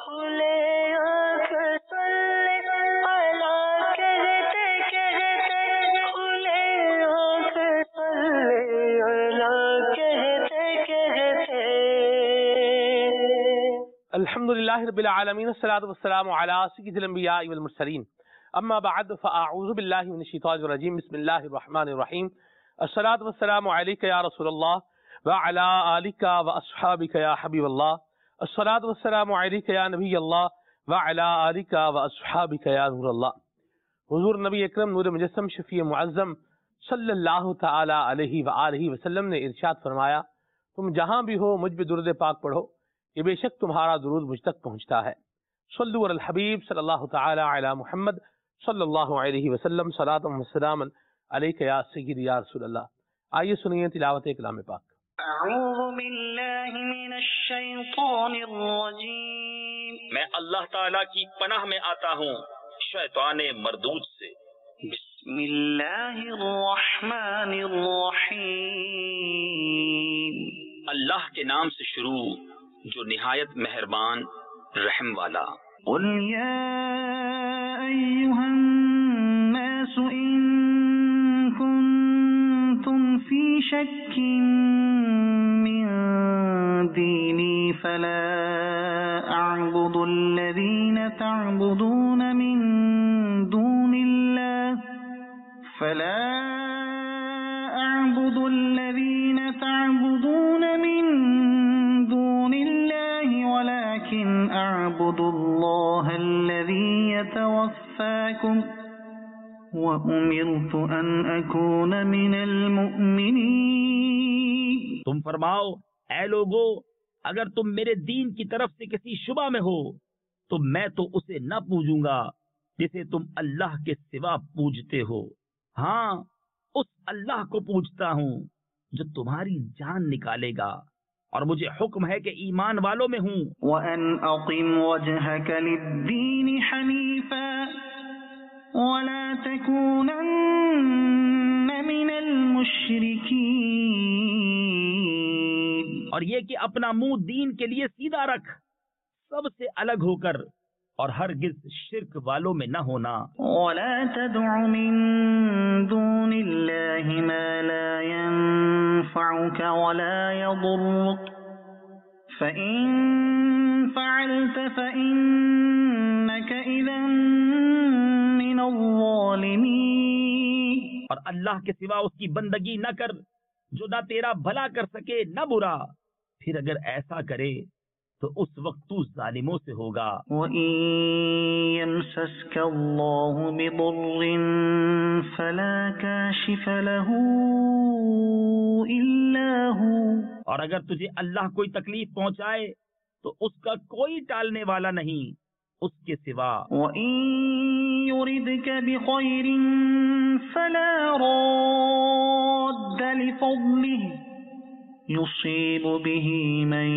کھلے آنکھ صلی علی کہتے کہتے کھلے آنکھ صلی علی کہتے کہتے. الحمدللہ رب العالمین والصلاة والسلام علی سید الانبیاء والمرسلین. اما بعد فاعوذ باللہ من الشیطان الرجیم. بسم اللہ الرحمن الرحیم. الصلاة والسلام علیک یا رسول اللہ وعلی آلک واصحابک یا حبیب اللہ. الصلاة والسلام علیک یا نبی اللہ وعلی آلک واصحابک یا نور اللہ. حضور نبی اکرم نور مجسم شفیع معظم صلی اللہ تعالی علیہ وآلہ وسلم نے ارشاد فرمایا، تم جہاں بھی ہو مجھ پہ درود پاک پڑھو، یہ بے شک تمہارا درود مجھ تک پہنچتا ہے. صلو علی الحبیب صلی اللہ تعالی علی محمد صلی اللہ علیہ وسلم. صلاۃ و سلام علیک یا سیدی یا رسول اللہ. آئیے سنیے تلاوت کلام پاک. اعوذ باللہ من الشیطان الرجیم. میں اللہ تعالیٰ کی پناہ میں آتا ہوں شیطان مردود سے. بسم اللہ الرحمن الرحیم. اللہ کے نام سے شروع جو نہایت مہربان رحم والا. قل یا ایھا الناس ان کنتم فی شک من دینی فلا اعبد الذین تعبدون من دون اللہ ولكن اعبد اللہ الذی یتوفاکم وَأُمِرْتُ أَنْ أَكُونَ مِنَ الْمُؤْمِنِينَ. تم فرماؤ اے لوگو، اگر تم میرے دین کی طرف سے کسی شبہ میں ہو تو میں تو اسے نہ پوجوں گا جسے تم اللہ کے سوا پوجتے ہو. ہاں، اس اللہ کو پوجتا ہوں جو تمہاری جان نکالے گا، اور مجھے حکم ہے کہ ایمان والوں میں ہوں. وَأَنْ أَقِمْ وَجْهَكَ لِلدِّينِ حَنِيفًا وَلَا تَكُونَنَّ مِنَ الْمُشْرِكِينَ. اور یہ کہ اپنا منہ دین کے لیے سیدھا رکھ، سب سے الگ ہو کر، اور ہرگز شرک والوں میں نہ ہونا. وَلَا تَدْعُ مِن دُونِ اللَّهِ مَا لَا يَنفَعُكَ وَلَا يَضُرُّكَ فَإِن فَعَلْتَ فَإِنَّكَ إِذًا مِنَ الظَّالِمِينَ. اور اللہ کے سوا اس کی بندگی نہ کر جو نہ تیرا بھلا کر سکے نہ برا، پھر اگر ایسا کرے تو اس وقت تو ظالموں سے ہوگا. وَإِن يَمْسَسْكَ اللَّهُ بِضُرٍّ فَلَا كَاشِفَ لَهُ إِلَّا هُوَ. اور اگر تجھے اللہ کوئی تکلیف پہنچائے تو اس کا کوئی ٹالنے والا نہیں اس کے سوا. وَإِن يُرِدْكَ بِخَيْرٍ فَلَا رَادَّ لِفَضْلِهِ يُصِيبُ بِهِ مَن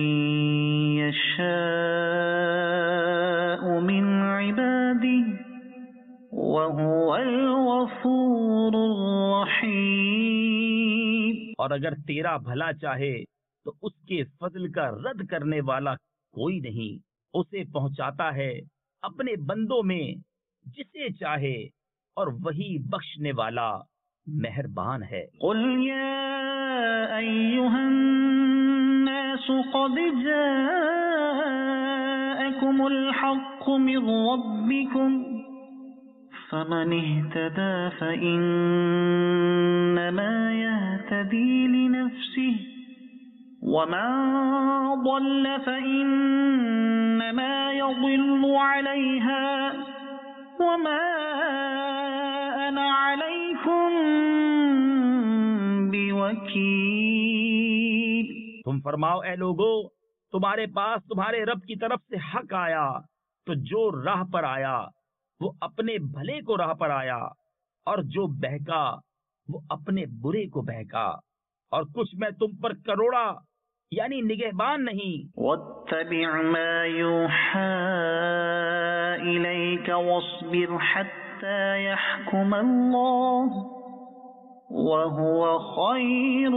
يَشَاءُ مِنْ عِبَادِهِ وَهُوَ الْغَفُورُ الرَّحِيمُ. اور اگر تیرا بھلا چاہے تو اس کے فضل کا رد کرنے والا کوئی نہیں، اسے پہنچاتا ہے اپنے بندوں میں جسے چاہے، اور وہی بخشنے والا مہربان ہے. قل یا ایھا الناس قد جاءکم الحق من ربکم فمن اهتدى فإنما يهتدي لنفسه ومن ضل فإنما يضل عليها وما أنا عليكم بوكيل. تم فرماؤ اے لوگو، تمہارے پاس تمہارے رب کی طرف سے حق آیا تو جو راہ پر آیا وہ اپنے بھلے کو راہ پر آیا، اور جو بہکا وہ اپنے برے کو بہکا، اور کچھ میں تم پر کروڑا یعنی نگہبان نہیں. واتبع ما يوحى إليك واصبر حتى يحكم الله وهو خير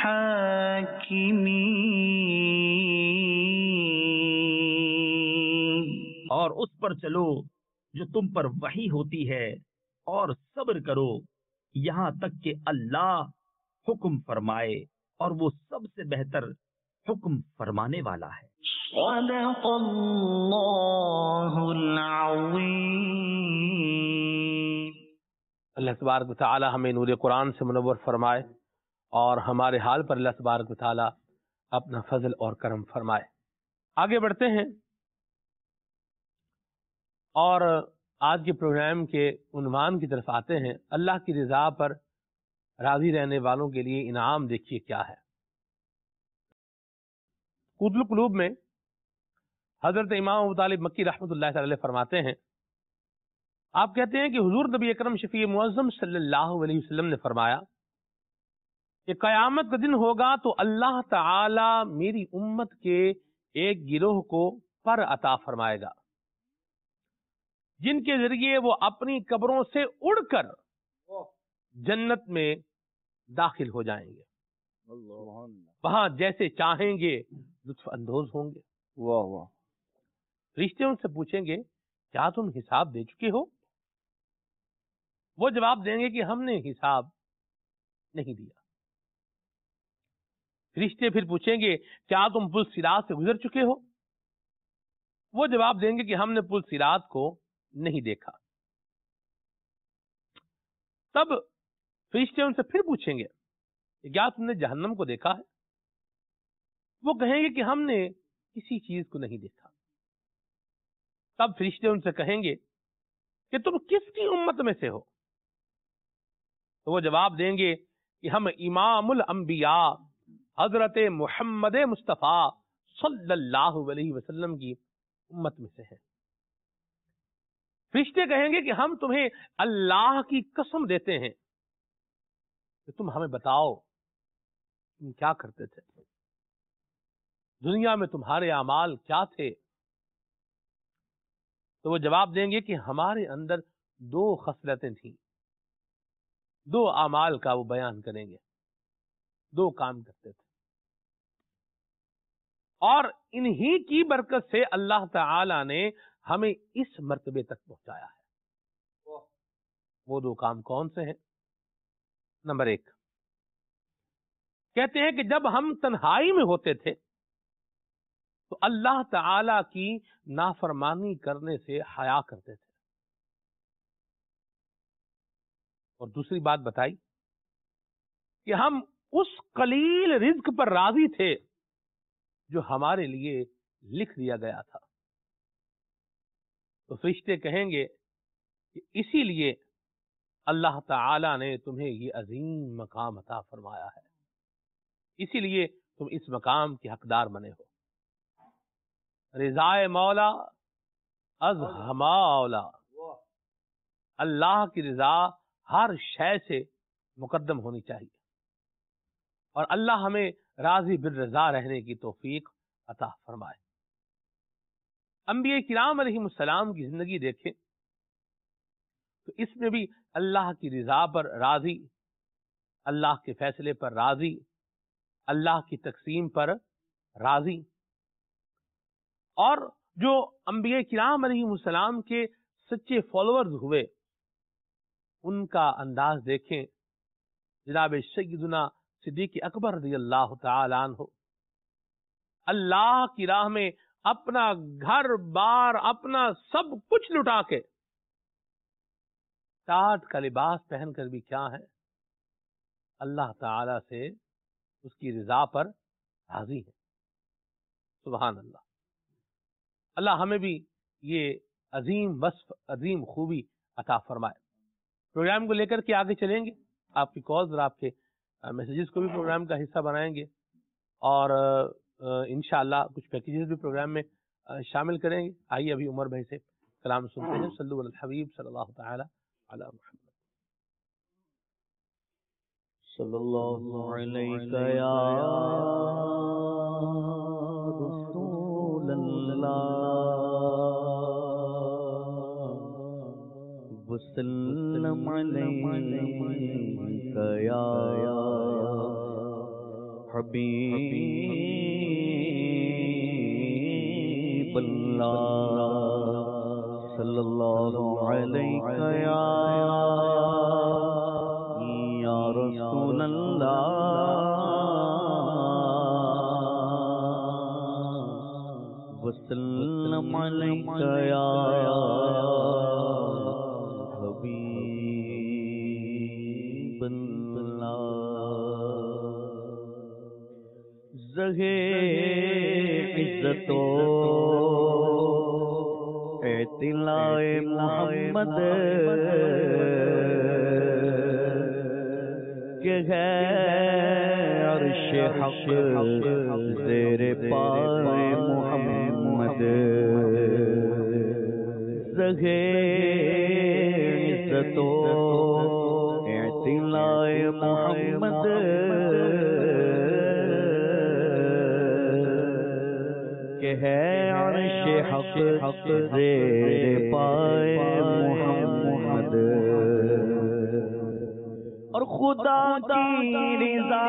الحاكمين. اور اس پر چلو جو تم پر وحی ہوتی ہے، اور صبر کرو یہاں تک کہ اللہ حکم فرمائے، اور وہ سب سے بہتر حکم فرمانے والا ہے۔ صدق اللہ العظیم۔ اللہ تبارک و تعالی ہمیں نور قرآن سے منور فرمائے، اور ہمارے حال پر اللہ تبارک و تعالی اپنا فضل اور کرم فرمائے۔ آگے بڑھتے ہیں اور آج کے پروگرام کے عنوان کی طرف آتے ہیں۔ اللہ کی رضا پر راضی رہنے والوں کے لیے انعام دیکھیے کیا ہے۔ قوت القلوب میں حضرت امام ابو طالب مکی رحمۃ اللہ تعالی علیہ فرماتے ہیں، آپ کہتے ہیں کہ حضور نبی اکرم شفیع معظم صلی اللہ علیہ وسلم نے فرمایا کہ قیامت کا دن ہوگا تو اللہ تعالی میری امت کے ایک گروہ کو پر عطا فرمائے گا، جن کے ذریعے وہ اپنی قبروں سے اڑ کر جنت میں داخل ہو جائیں گے، وہاں جیسے چاہیں گے لطف اندوز ہوں گے۔ واہ واہ۔ فرشتے ان سے پوچھیں گے کیا تم حساب دے چکے ہو؟ وہ جواب دیں گے کہ ہم نے حساب نہیں دیا۔ فرشتے پھر پوچھیں گے کیا تم پل صراط سے گزر چکے ہو؟ وہ جواب دیں گے کہ ہم نے پل صراط کو نہیں دیکھا۔ تب فرشتے ان سے پھر پوچھیں گے کیا تم نے جہنم کو دیکھا ہے؟ وہ کہیں گے کہ ہم نے کسی چیز کو نہیں دیکھا۔ تب فرشتے ان سے کہیں گے کہ تم کس کی امت میں سے ہو؟ تو وہ جواب دیں گے کہ ہم امام الانبیاء حضرت محمد مصطفیٰ صلی اللہ علیہ وسلم کی امت میں سے ہیں۔ فرشتے کہیں گے کہ ہم تمہیں اللہ کی قسم دیتے ہیں کہ تم ہمیں بتاؤ تم کیا کرتے تھے، دنیا میں تمہارے اعمال کیا تھے؟ تو وہ جواب دیں گے کہ ہمارے اندر دو خصلتیں تھیں، دو اعمال کا وہ بیان کریں گے، دو کام کرتے تھے، اور انہی کی برکت سے اللہ تعالی نے ہمیں اس مرتبے تک پہنچایا ہے۔ وہ دو کام کون سے ہیں؟ نمبر ایک، کہتے ہیں کہ جب ہم تنہائی میں ہوتے تھے تو اللہ تعالی کی نافرمانی کرنے سے حیا کرتے تھے، اور دوسری بات بتائی کہ ہم اس قلیل رزق پر راضی تھے جو ہمارے لیے لکھ دیا گیا تھا۔ تو فرشتے کہیں گے کہ اسی لیے اللہ تعالی نے تمہیں یہ عظیم مقام عطا فرمایا ہے، اسی لیے تم اس مقام کے حقدار بنے ہو۔ رضائے مولا از ہما اولا، اللہ کی رضا ہر شے سے مقدم ہونی چاہیے، اور اللہ ہمیں راضی بالرضا رہنے کی توفیق عطا فرمائے۔ انبیاء کرام علیہ السلام کی زندگی دیکھیں تو اس میں بھی اللہ کی رضا پر راضی، اللہ کے فیصلے پر راضی، اللہ کی تقسیم پر راضی، اور جو انبیاء کرام علیہ السلام کے سچے فالوورز ہوئے ان کا انداز دیکھیں۔ جناب سیدنا صدیق اکبر رضی اللہ تعالی عنہ اللہ کی راہ میں اپنا گھر بار اپنا سب کچھ لٹا کے ٹاٹ کا لباس پہن کر بھی کیا ہے، اللہ تعالی سے اس کی رضا پر راضی ہے۔ سبحان اللہ۔ اللہ ہمیں بھی یہ عظیم وصف، عظیم خوبی عطا فرمائے۔ پروگرام کو لے کر کے آگے چلیں گے، آپ کی کالز اور آپ کے میسیجز کو بھی پروگرام کا حصہ بنائیں گے، اور انشاءاللہ کچھ پیکیجز بھی پروگرام میں شامل کریں گے۔ آئیے ابھی عمر بھائی سے کلام سنتے ہیں۔ صلو علی الحبیب صلی اللہ تعالی علی محمد۔ صلی اللہ علیہ یا رسول اللہ وسلم علیک یا حبیب اللہ صلی اللہ علیہ یا رسول اللہ وسلم علیک یا حبیب اللہ زہے عزت و اعتلاء محمد کہ ہے عرش حق زیر پائے محمد زہے عزت و اعتلاء محمد کہ ہے عرش حق زیر پائے محمد اور خدا کی رضا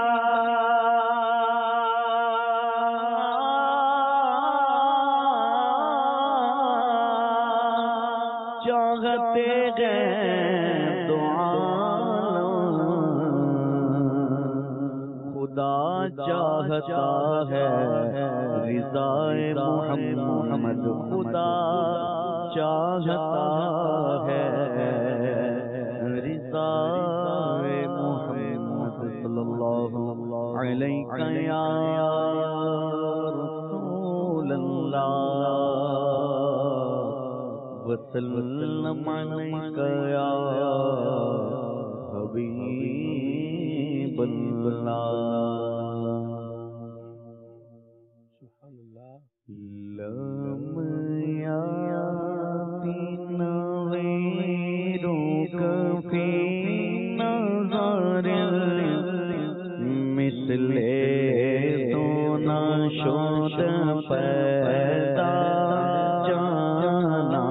چاہتے ہیں تو خدا چاہتا ہے رضا محمد خدا چاہتا ہے رضا محمد صلی اللہ علیہ یا رسول اللہ وسلم علیک یا حبیب اللہ سبحان اللہ لم یاتین غیرک فی نظر مثل تو نہ شد پیدا جانا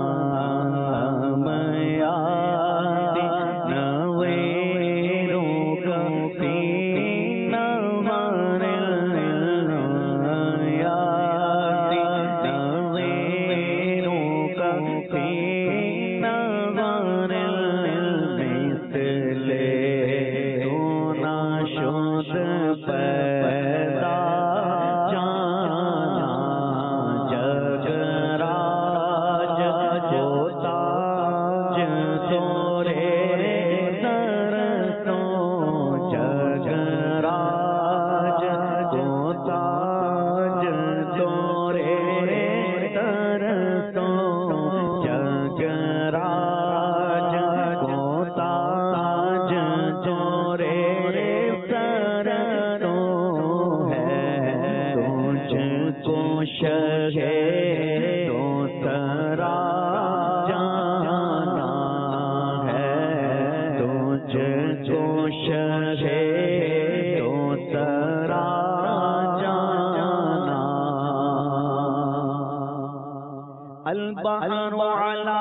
البحر على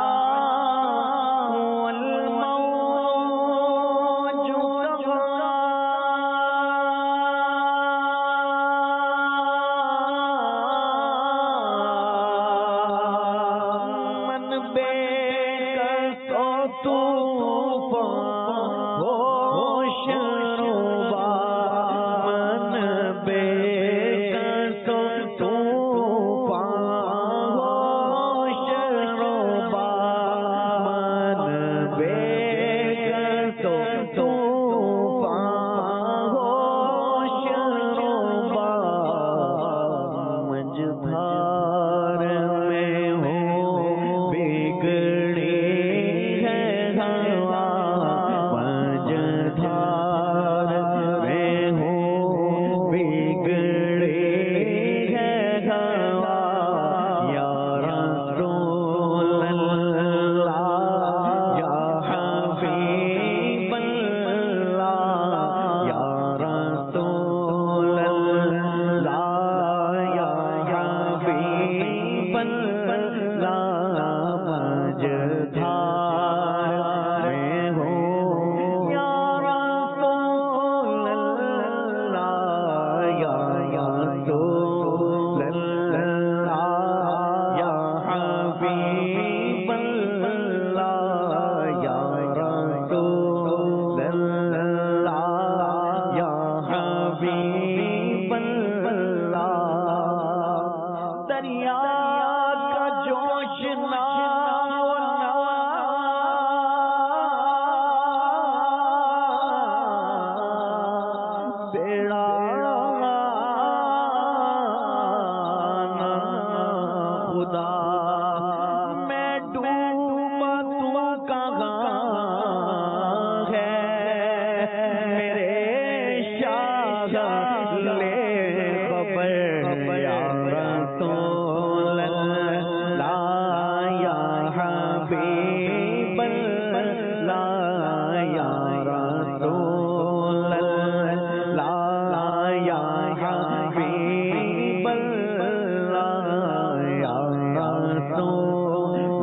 والموج من بك طوفان وشربا من بك کا جوش بیڑا خدا میں ڈوبا تو کہاں ہے میرے شاہ لے خبر یا رسول اللہ یا حبیب اللہ یا رسول اللہ یا حبیب اللہ یا رسول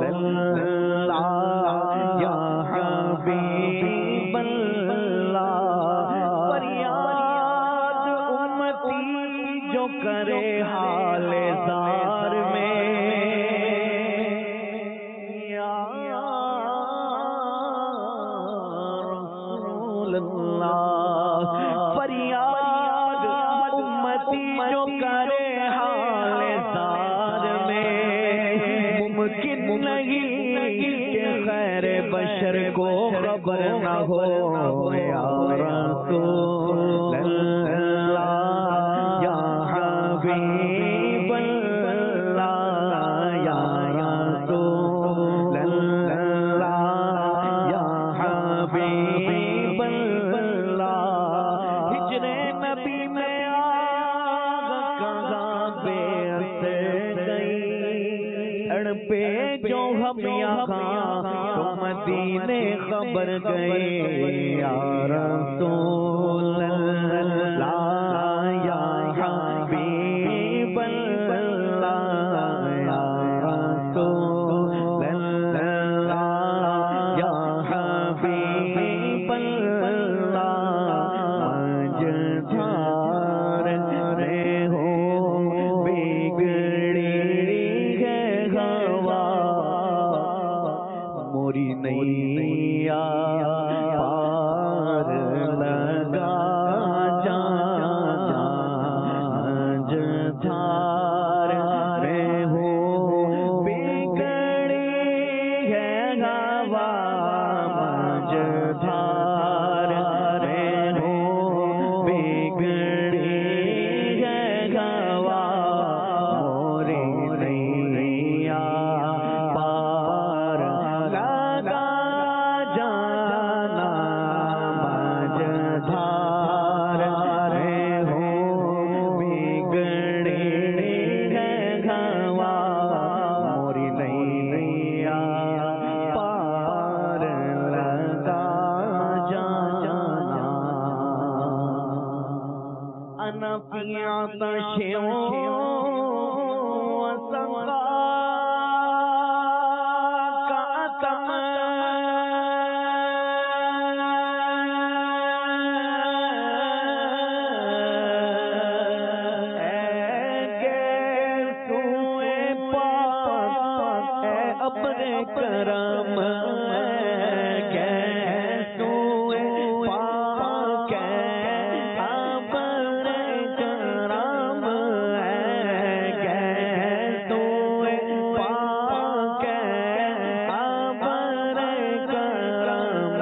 اللہ یا حبیب اللہ فریاد امتی جو کرے حال زار میں یا رسول اللہ فریاد امتی جو کرے حال زار میں ممکن نہیں کہ خیر بشر کو خبر نہ ہو یا رسول اللہ یا حبیب اللہ یا رسول اللہ یا حبیب اللہ ہجر نبی میں آگ کہاں بے اثر گئی اڑ پہ جو ہم یہاں تو مدینے خبر گئے یا رسول اللہ یا حبیب اللہ یا رسول اللہ یا حبیب اللہ مجھار رہے ہو بگڑی ہے ہوا موری نیا پار لگا جانا جھار میں ہو بگڑی ہے ہوا مجھار میں ہو بگڑی ہے ہوا موری نیا پار لگا جانا مجھار میں ہو بگڑی ہے ہوا موری نیا پار لگا جانا انا فی عطش وسقا کعتم ابر کرم سوئے پاک ابر کرم سوئے پاک ابر کرم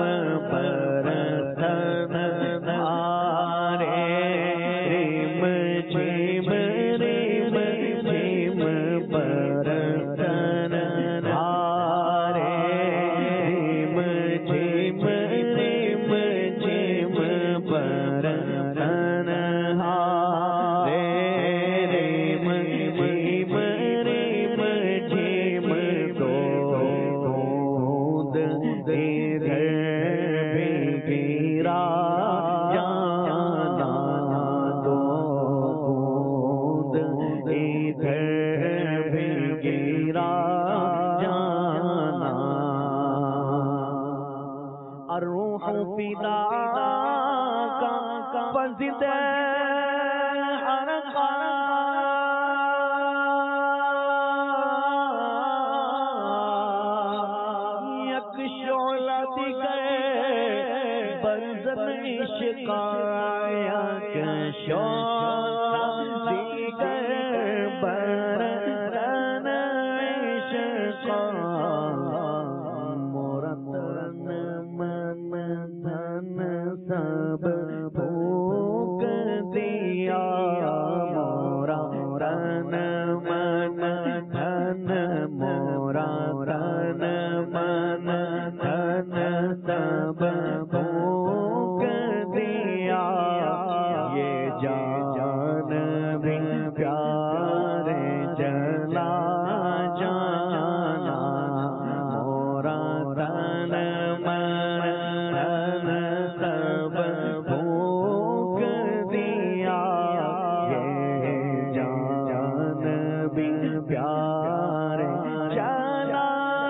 برسن آرے ریم جھیم برسن الروح فداك فزد حرقا یک شعلہ دیگر برزن عشقا یک شعلہ دیگر برزن धन मोरा तन मन धन सब फूंक दिया, ये जान भी प्यारे जला जाना, मोरा तन मन धन सब फूंक दिया, ये जान भी प्यारे चला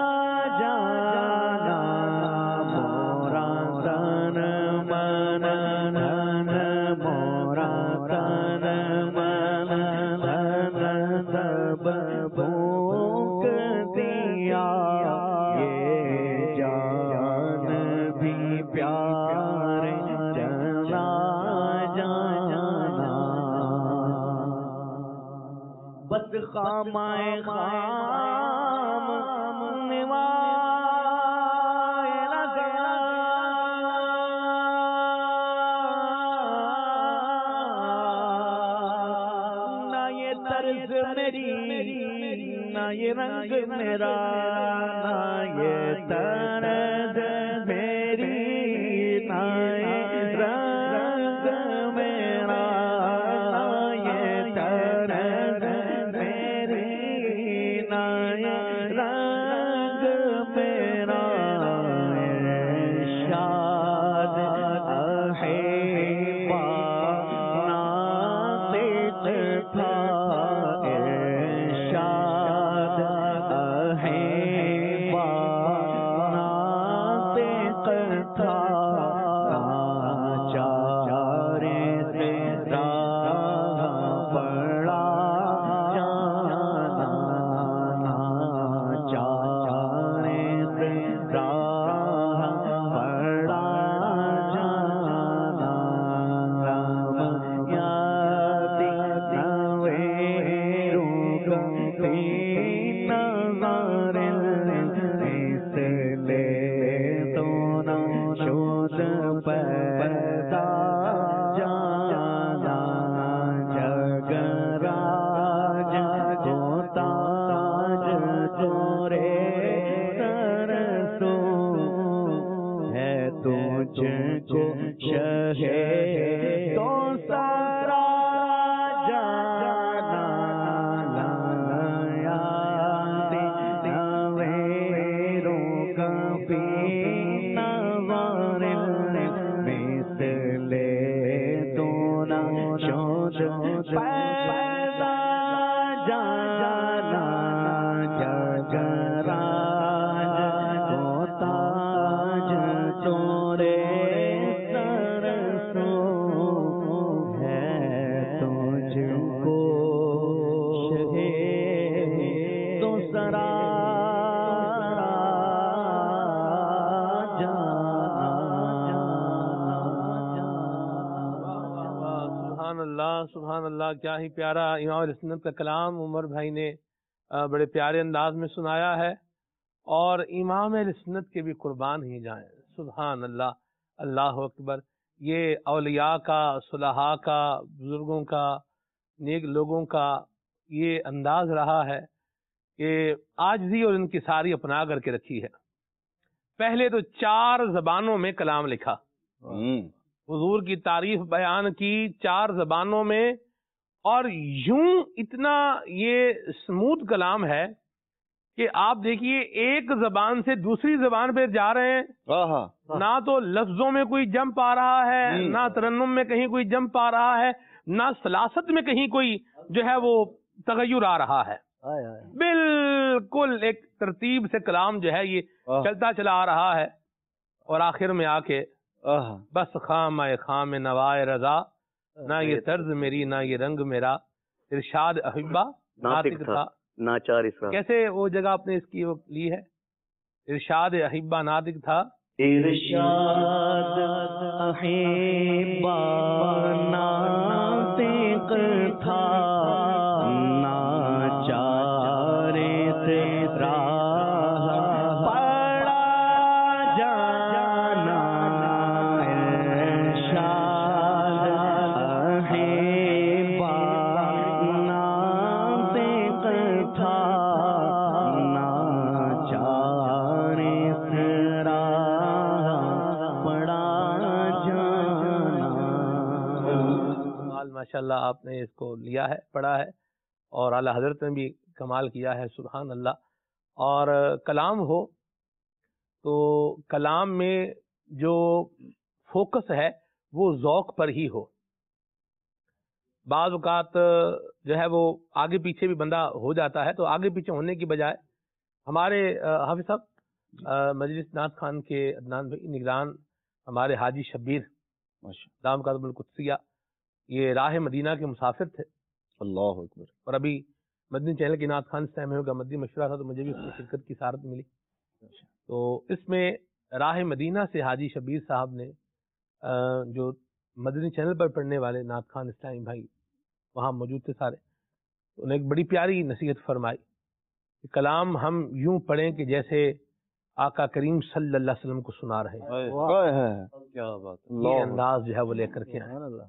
जाना, मोरा तन मन धन मोरा तन मन धन सब फूंक दिया, ये जान भी प्यारे चला जाना। बस खामाए खाम निवाए न गया, ना ये तर्ज मेरी ना ये रंग मेरा, ना ये तर्ज मेरी ना ये रंग मेरा, ना ये तर्ज मेरी ना ये रंग मेरा, इरशाद अहिबा नातिक था, इरशाद अहिबा नातिक था, नाचारे से राह पड़ा जाना, नाचारे से राह पड़ा जाना, राम याद नवेरू कभी नज़र इसलिए तो न शोध पैदा जाना, जगराज होता तोरे तरसो है तुझको शहे तो सारा जाना, लाया नवेरो कभी नज़र मिसले तो न शोध पैदा जाना, जगराज होता तोरे तरसो है तुझको शहे तो सरा सुभान अल्लाह सुभान अल्लाह, क्या ही प्यारा इमाम अहले सुन्नत का कलाम उमर भाई ने बड़े प्यारे अंदाज में सुनाया है, और इमाम अहले सुन्नत के भी कुर्बान ही जाएं। सुभान अल्लाह, अल्लाह अकबर। ये औलिया का, सुलहा का, बुजुर्गों का, नेक लोगों का ये अंदाज रहा है कि आजिज़ी और इनकी सारी अपना करके रखी है। पहले तो 4 ज़बानों में कलाम लिखा, हुजूर की तारीफ बयान की 4 ज़बानों में, और यूं इतना ये स्मूथ कलाम है कि आप देखिए एक ज़बान से दूसरी ज़बान पे जा रहे हैं, ना तो लफ्जों में कोई जंप आ रहा है, ना तरन्नुम में कहीं कोई जंप आ रहा है, ना सलासत में कहीं कोई जो है वो तगय्युर आ रहा है। बिल्कुल एक तरतीब से कलाम जो है ये चलता चला आ रहा है, और आखिर में आके बस खाम नवाए रजा, ना ये तर्ज मेरी ना ये रंग मेरा, इरशाद अहिब्बा नातिक था नाचार इसरा। कैसे वो जगह आपने इसकी वो ली है? इरशाद अहिब्बा नातिक था, इरशाद अहिब्बा नातिक था, नाचारे से राह पड़ा जाना, इरशाद अहिब्बा नातिक था, ماشاءاللہ آپ نے اس کو لیا ہے، پڑھا ہے، اور اعلیٰ حضرت نے بھی کمال کیا ہے، سبحان اللہ۔ اور کلام ہو تو کلام میں جو فوکس ہے وہ ذوق پر ہی ہو۔ بعض اوقات جو ہے وہ آگے پیچھے بھی بندہ ہو جاتا ہے، تو آگے پیچھے ہونے کی بجائے ہمارے حافظ صاحب مجلس نعت خان کے عدنان بھائی نگران ہمارے حاجی شبیر دام قدم القدسیہ، یہ راہ مدینہ کے مسافر تھے، اللہ اکبر، اور ابھی مدنی چینل کی نعت خان اس ٹائم ہوگا مدنی مشورہ تھا، تو مجھے بھی اس میں شرکت کی سعادت ملی۔ تو اس میں راہ مدینہ سے حاجی شبیر صاحب نے جو مدنی چینل پر پڑھنے والے نعت خان اسلام بھائی وہاں موجود تھے سارے، انہوں نے ایک بڑی پیاری نصیحت فرمائی کہ کلام ہم یوں پڑھیں کہ جیسے آقا کریم صلی اللہ علیہ وسلم کو سنا رہے ہیں۔ کیا بات، یہ انداز جو ہے وہ لے کر کے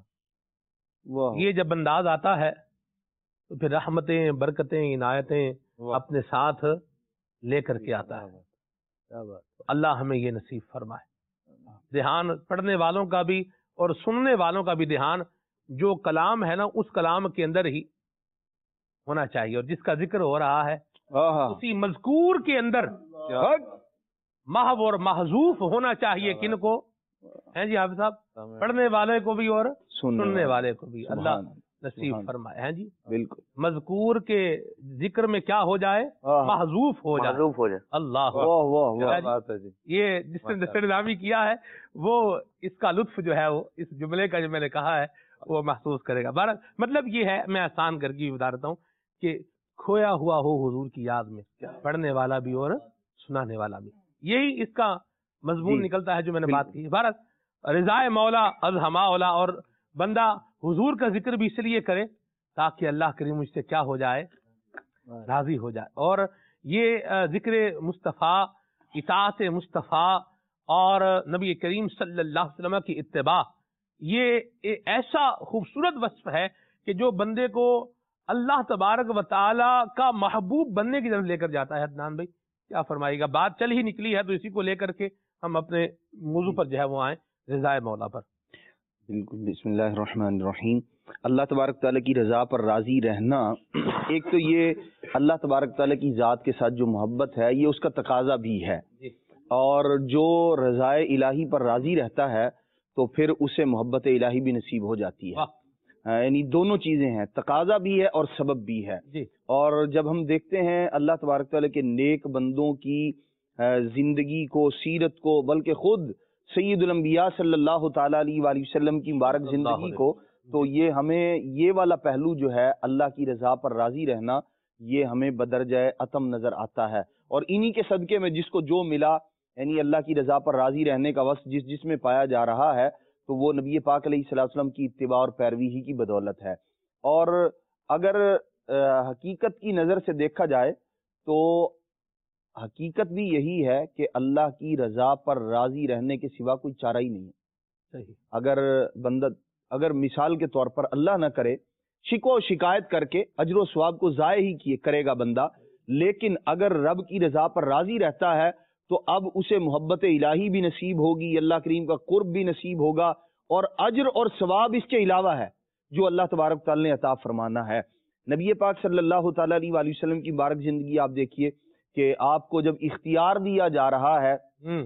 آئے۔ یہ جب انداز آتا ہے تو پھر رحمتیں، برکتیں، عنایتیں اپنے ساتھ لے کر کے آتا ہے۔ اللہ ہمیں یہ نصیب فرمائے۔ دھیان پڑھنے والوں کا بھی اور سننے والوں کا بھی دھیان جو کلام ہے نا اس کلام کے اندر ہی ہونا چاہیے، اور جس کا ذکر ہو رہا ہے اسی مذکور کے اندر محو اور محذوف ہونا چاہیے۔ کن کو ہیں جی حافظ صاحب؟ پڑھنے والے کو بھی اور سننے والے کو بھی اللہ نصیب فرمائے ہیں جی۔ بالکل مذکور کے ذکر میں کیا ہو جائے؟ محذوف ہو جائے۔ اللہ یہ جس نے دستور نامی کیا ہے وہ اس کا لطف جو ہے وہ اس جملے کا جو میں نے کہا ہے وہ محسوس کرے گا۔ بہرحال مطلب یہ ہے، میں آسان کر کے بتا دیتا ہوں کہ کھویا ہوا ہو حضور کی یاد میں، پڑھنے والا بھی اور سنانے والا بھی، یہی اس کا مضمون نکلتا ہے جو میں نے بات کی۔ بہرحال رضائے مولا از ہما اولا، اور بندہ حضور کا ذکر بھی اس لیے کرے تاکہ اللہ کریم مجھ سے کیا ہو جائے؟ راضی ہو جائے۔ اور یہ ذکر مصطفیٰ، اطاعت مصطفیٰ اور نبی کریم صلی اللہ علیہ وسلم کی اتباع، یہ ایسا خوبصورت وصف ہے کہ جو بندے کو اللہ تبارک و تعالی کا محبوب بننے کی طرف لے کر جاتا ہے۔ عدنان بھائی کیا فرمائے گا؟ بات چل ہی نکلی ہے تو اسی کو لے کر کے ہم اپنے موضوع پر جو ہے وہ آئیں، رضائے مولا پر۔ بالکل، بسم اللہ الرحمن الرحیم۔ اللہ تبارک تعالیٰ کی رضا پر راضی رہنا، ایک تو یہ اللہ تبارک تعالیٰ کی ذات کے ساتھ جو محبت ہے یہ اس کا تقاضا بھی ہے، اور جو رضائے الہی پر راضی رہتا ہے تو پھر اسے محبت الہی بھی نصیب ہو جاتی ہے۔ یعنی دونوں چیزیں ہیں، تقاضا بھی ہے اور سبب بھی ہے۔ اور جب ہم دیکھتے ہیں اللہ تبارک تعالیٰ کے نیک بندوں کی زندگی کو، سیرت کو، بلکہ خود سید الانبیاء صلی اللہ تعالیٰ علیہ وآلہ وسلم کی مبارک زندگی کو، تو یہ ہمیں یہ والا پہلو جو ہے اللہ کی رضا پر راضی رہنا، یہ ہمیں بدرجہ اتم نظر آتا ہے۔ اور انہی کے صدقے میں جس کو جو ملا، یعنی اللہ کی رضا پر راضی رہنے کا وصف جس میں پایا جا رہا ہے، تو وہ نبی پاک علیہ الصلوۃ والسلام کی اتباع اور پیروی ہی کی بدولت ہے۔ اور اگر حقیقت کی نظر سے دیکھا جائے تو حقیقت بھی یہی ہے کہ اللہ کی رضا پر راضی رہنے کے سوا کوئی چارہ ہی نہیں ہے۔ اگر بندہ، اگر مثال کے طور پر اللہ نہ کرے، شکو و شکایت کر کے اجر و ثواب کو ضائع ہی کرے گا بندہ، لیکن اگر رب کی رضا پر راضی رہتا ہے تو اب اسے محبت الہی بھی نصیب ہوگی، اللہ کریم کا قرب بھی نصیب ہوگا، اور اجر اور ثواب اس کے علاوہ ہے جو اللہ تبارک تعالیٰ نے عطا فرمانا ہے۔ نبی پاک صلی اللہ تعالیٰ علیہ وآلہ وسلم کی مبارک زندگی آپ دیکھیے کہ آپ کو جب اختیار دیا جا رہا ہے،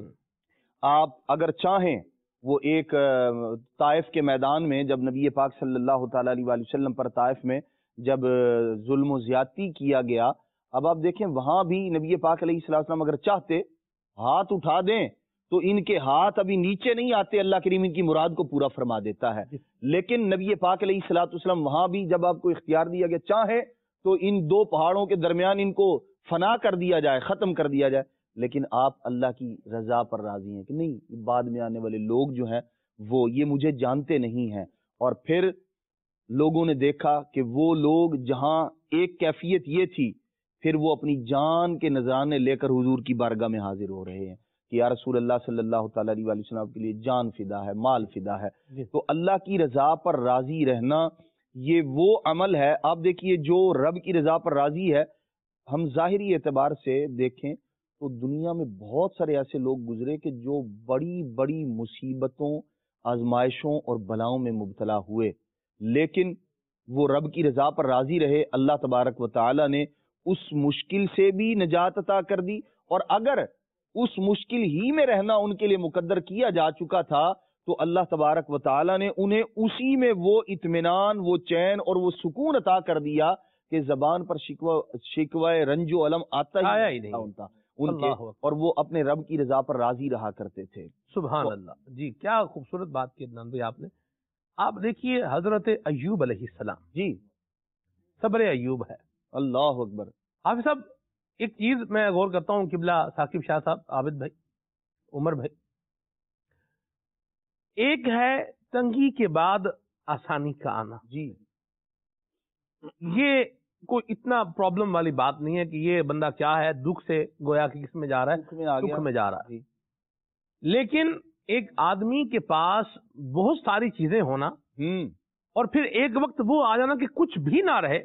آپ اگر چاہیں، وہ ایک طائف کے میدان میں جب نبی پاک صلی اللہ تعالیٰ علیہ وآلہ وسلم پر طائف میں جب ظلم و زیادتی کیا گیا، اب آپ دیکھیں وہاں بھی نبی پاک علیہ الصلوۃ والسلام اگر چاہتے ہاتھ اٹھا دیں تو ان کے ہاتھ ابھی نیچے نہیں آتے، اللہ کریم ان کی مراد کو پورا فرما دیتا ہے۔ لیکن نبی پاک علیہ الصلوۃ والسلام وہاں بھی جب آپ کو اختیار دیا گیا، چاہے تو ان دو پہاڑوں کے درمیان ان کو فنا کر دیا جائے، ختم کر دیا جائے، لیکن آپ اللہ کی رضا پر راضی ہیں کہ نہیں، بعد میں آنے والے لوگ جو ہیں وہ یہ مجھے جانتے نہیں ہیں۔ اور پھر لوگوں نے دیکھا کہ وہ لوگ جہاں ایک کیفیت یہ تھی، پھر وہ اپنی جان کے نذرانے لے کر حضور کی بارگاہ میں حاضر ہو رہے ہیں کہ یا رسول اللہ صلی اللہ تعالیٰ علیہ وآلہ وسلم کے لیے جان فدا ہے، مال فدا ہے۔ تو اللہ کی رضا پر راضی رہنا یہ وہ عمل ہے، آپ دیکھیے جو رب کی رضا پر راضی ہے، ہم ظاہری اعتبار سے دیکھیں تو دنیا میں بہت سارے ایسے لوگ گزرے کہ جو بڑی بڑی مصیبتوں، آزمائشوں اور بلاؤں میں مبتلا ہوئے، لیکن وہ رب کی رضا پر راضی رہے، اللہ تبارک و تعالی نے اس مشکل سے بھی نجات عطا کر دی، اور اگر اس مشکل ہی میں رہنا ان کے لیے مقدر کیا جا چکا تھا تو اللہ تبارک و تعالی نے انہیں اسی میں وہ اطمینان، وہ چین اور وہ سکون عطا کر دیا کہ زبان پر شکوہ رنج و علم آتا ہی نہیں تھا ان کے، اور وہ اپنے رب کی رضا پر راضی رہا کرتے تھے۔ سبحان اللہ، جی کیا خوبصورت بات کی عدنان بھائی آپ نے۔ آپ دیکھیے حضرت ایوب علیہ السلام، جی صبر ایوب ہے۔ اللہ اکبر۔ حافظ صاحب ایک چیز میں غور کرتا ہوں، قبلہ ثاقب شاہ صاحب، عابد بھائی، عمر بھائی، ایک ہے تنگی کے بعد آسانی کا آنا، جی یہ کوئی اتنا پرابلم والی بات نہیں ہے کہ یہ بندہ کیا ہے دکھ سے گویا کہ کس میں جا رہا ہے، دکھ میں جا رہا ہے، لیکن ایک آدمی کے پاس بہت ساری چیزیں ہونا اور پھر ایک وقت وہ آ جانا کہ کچھ بھی نہ رہے،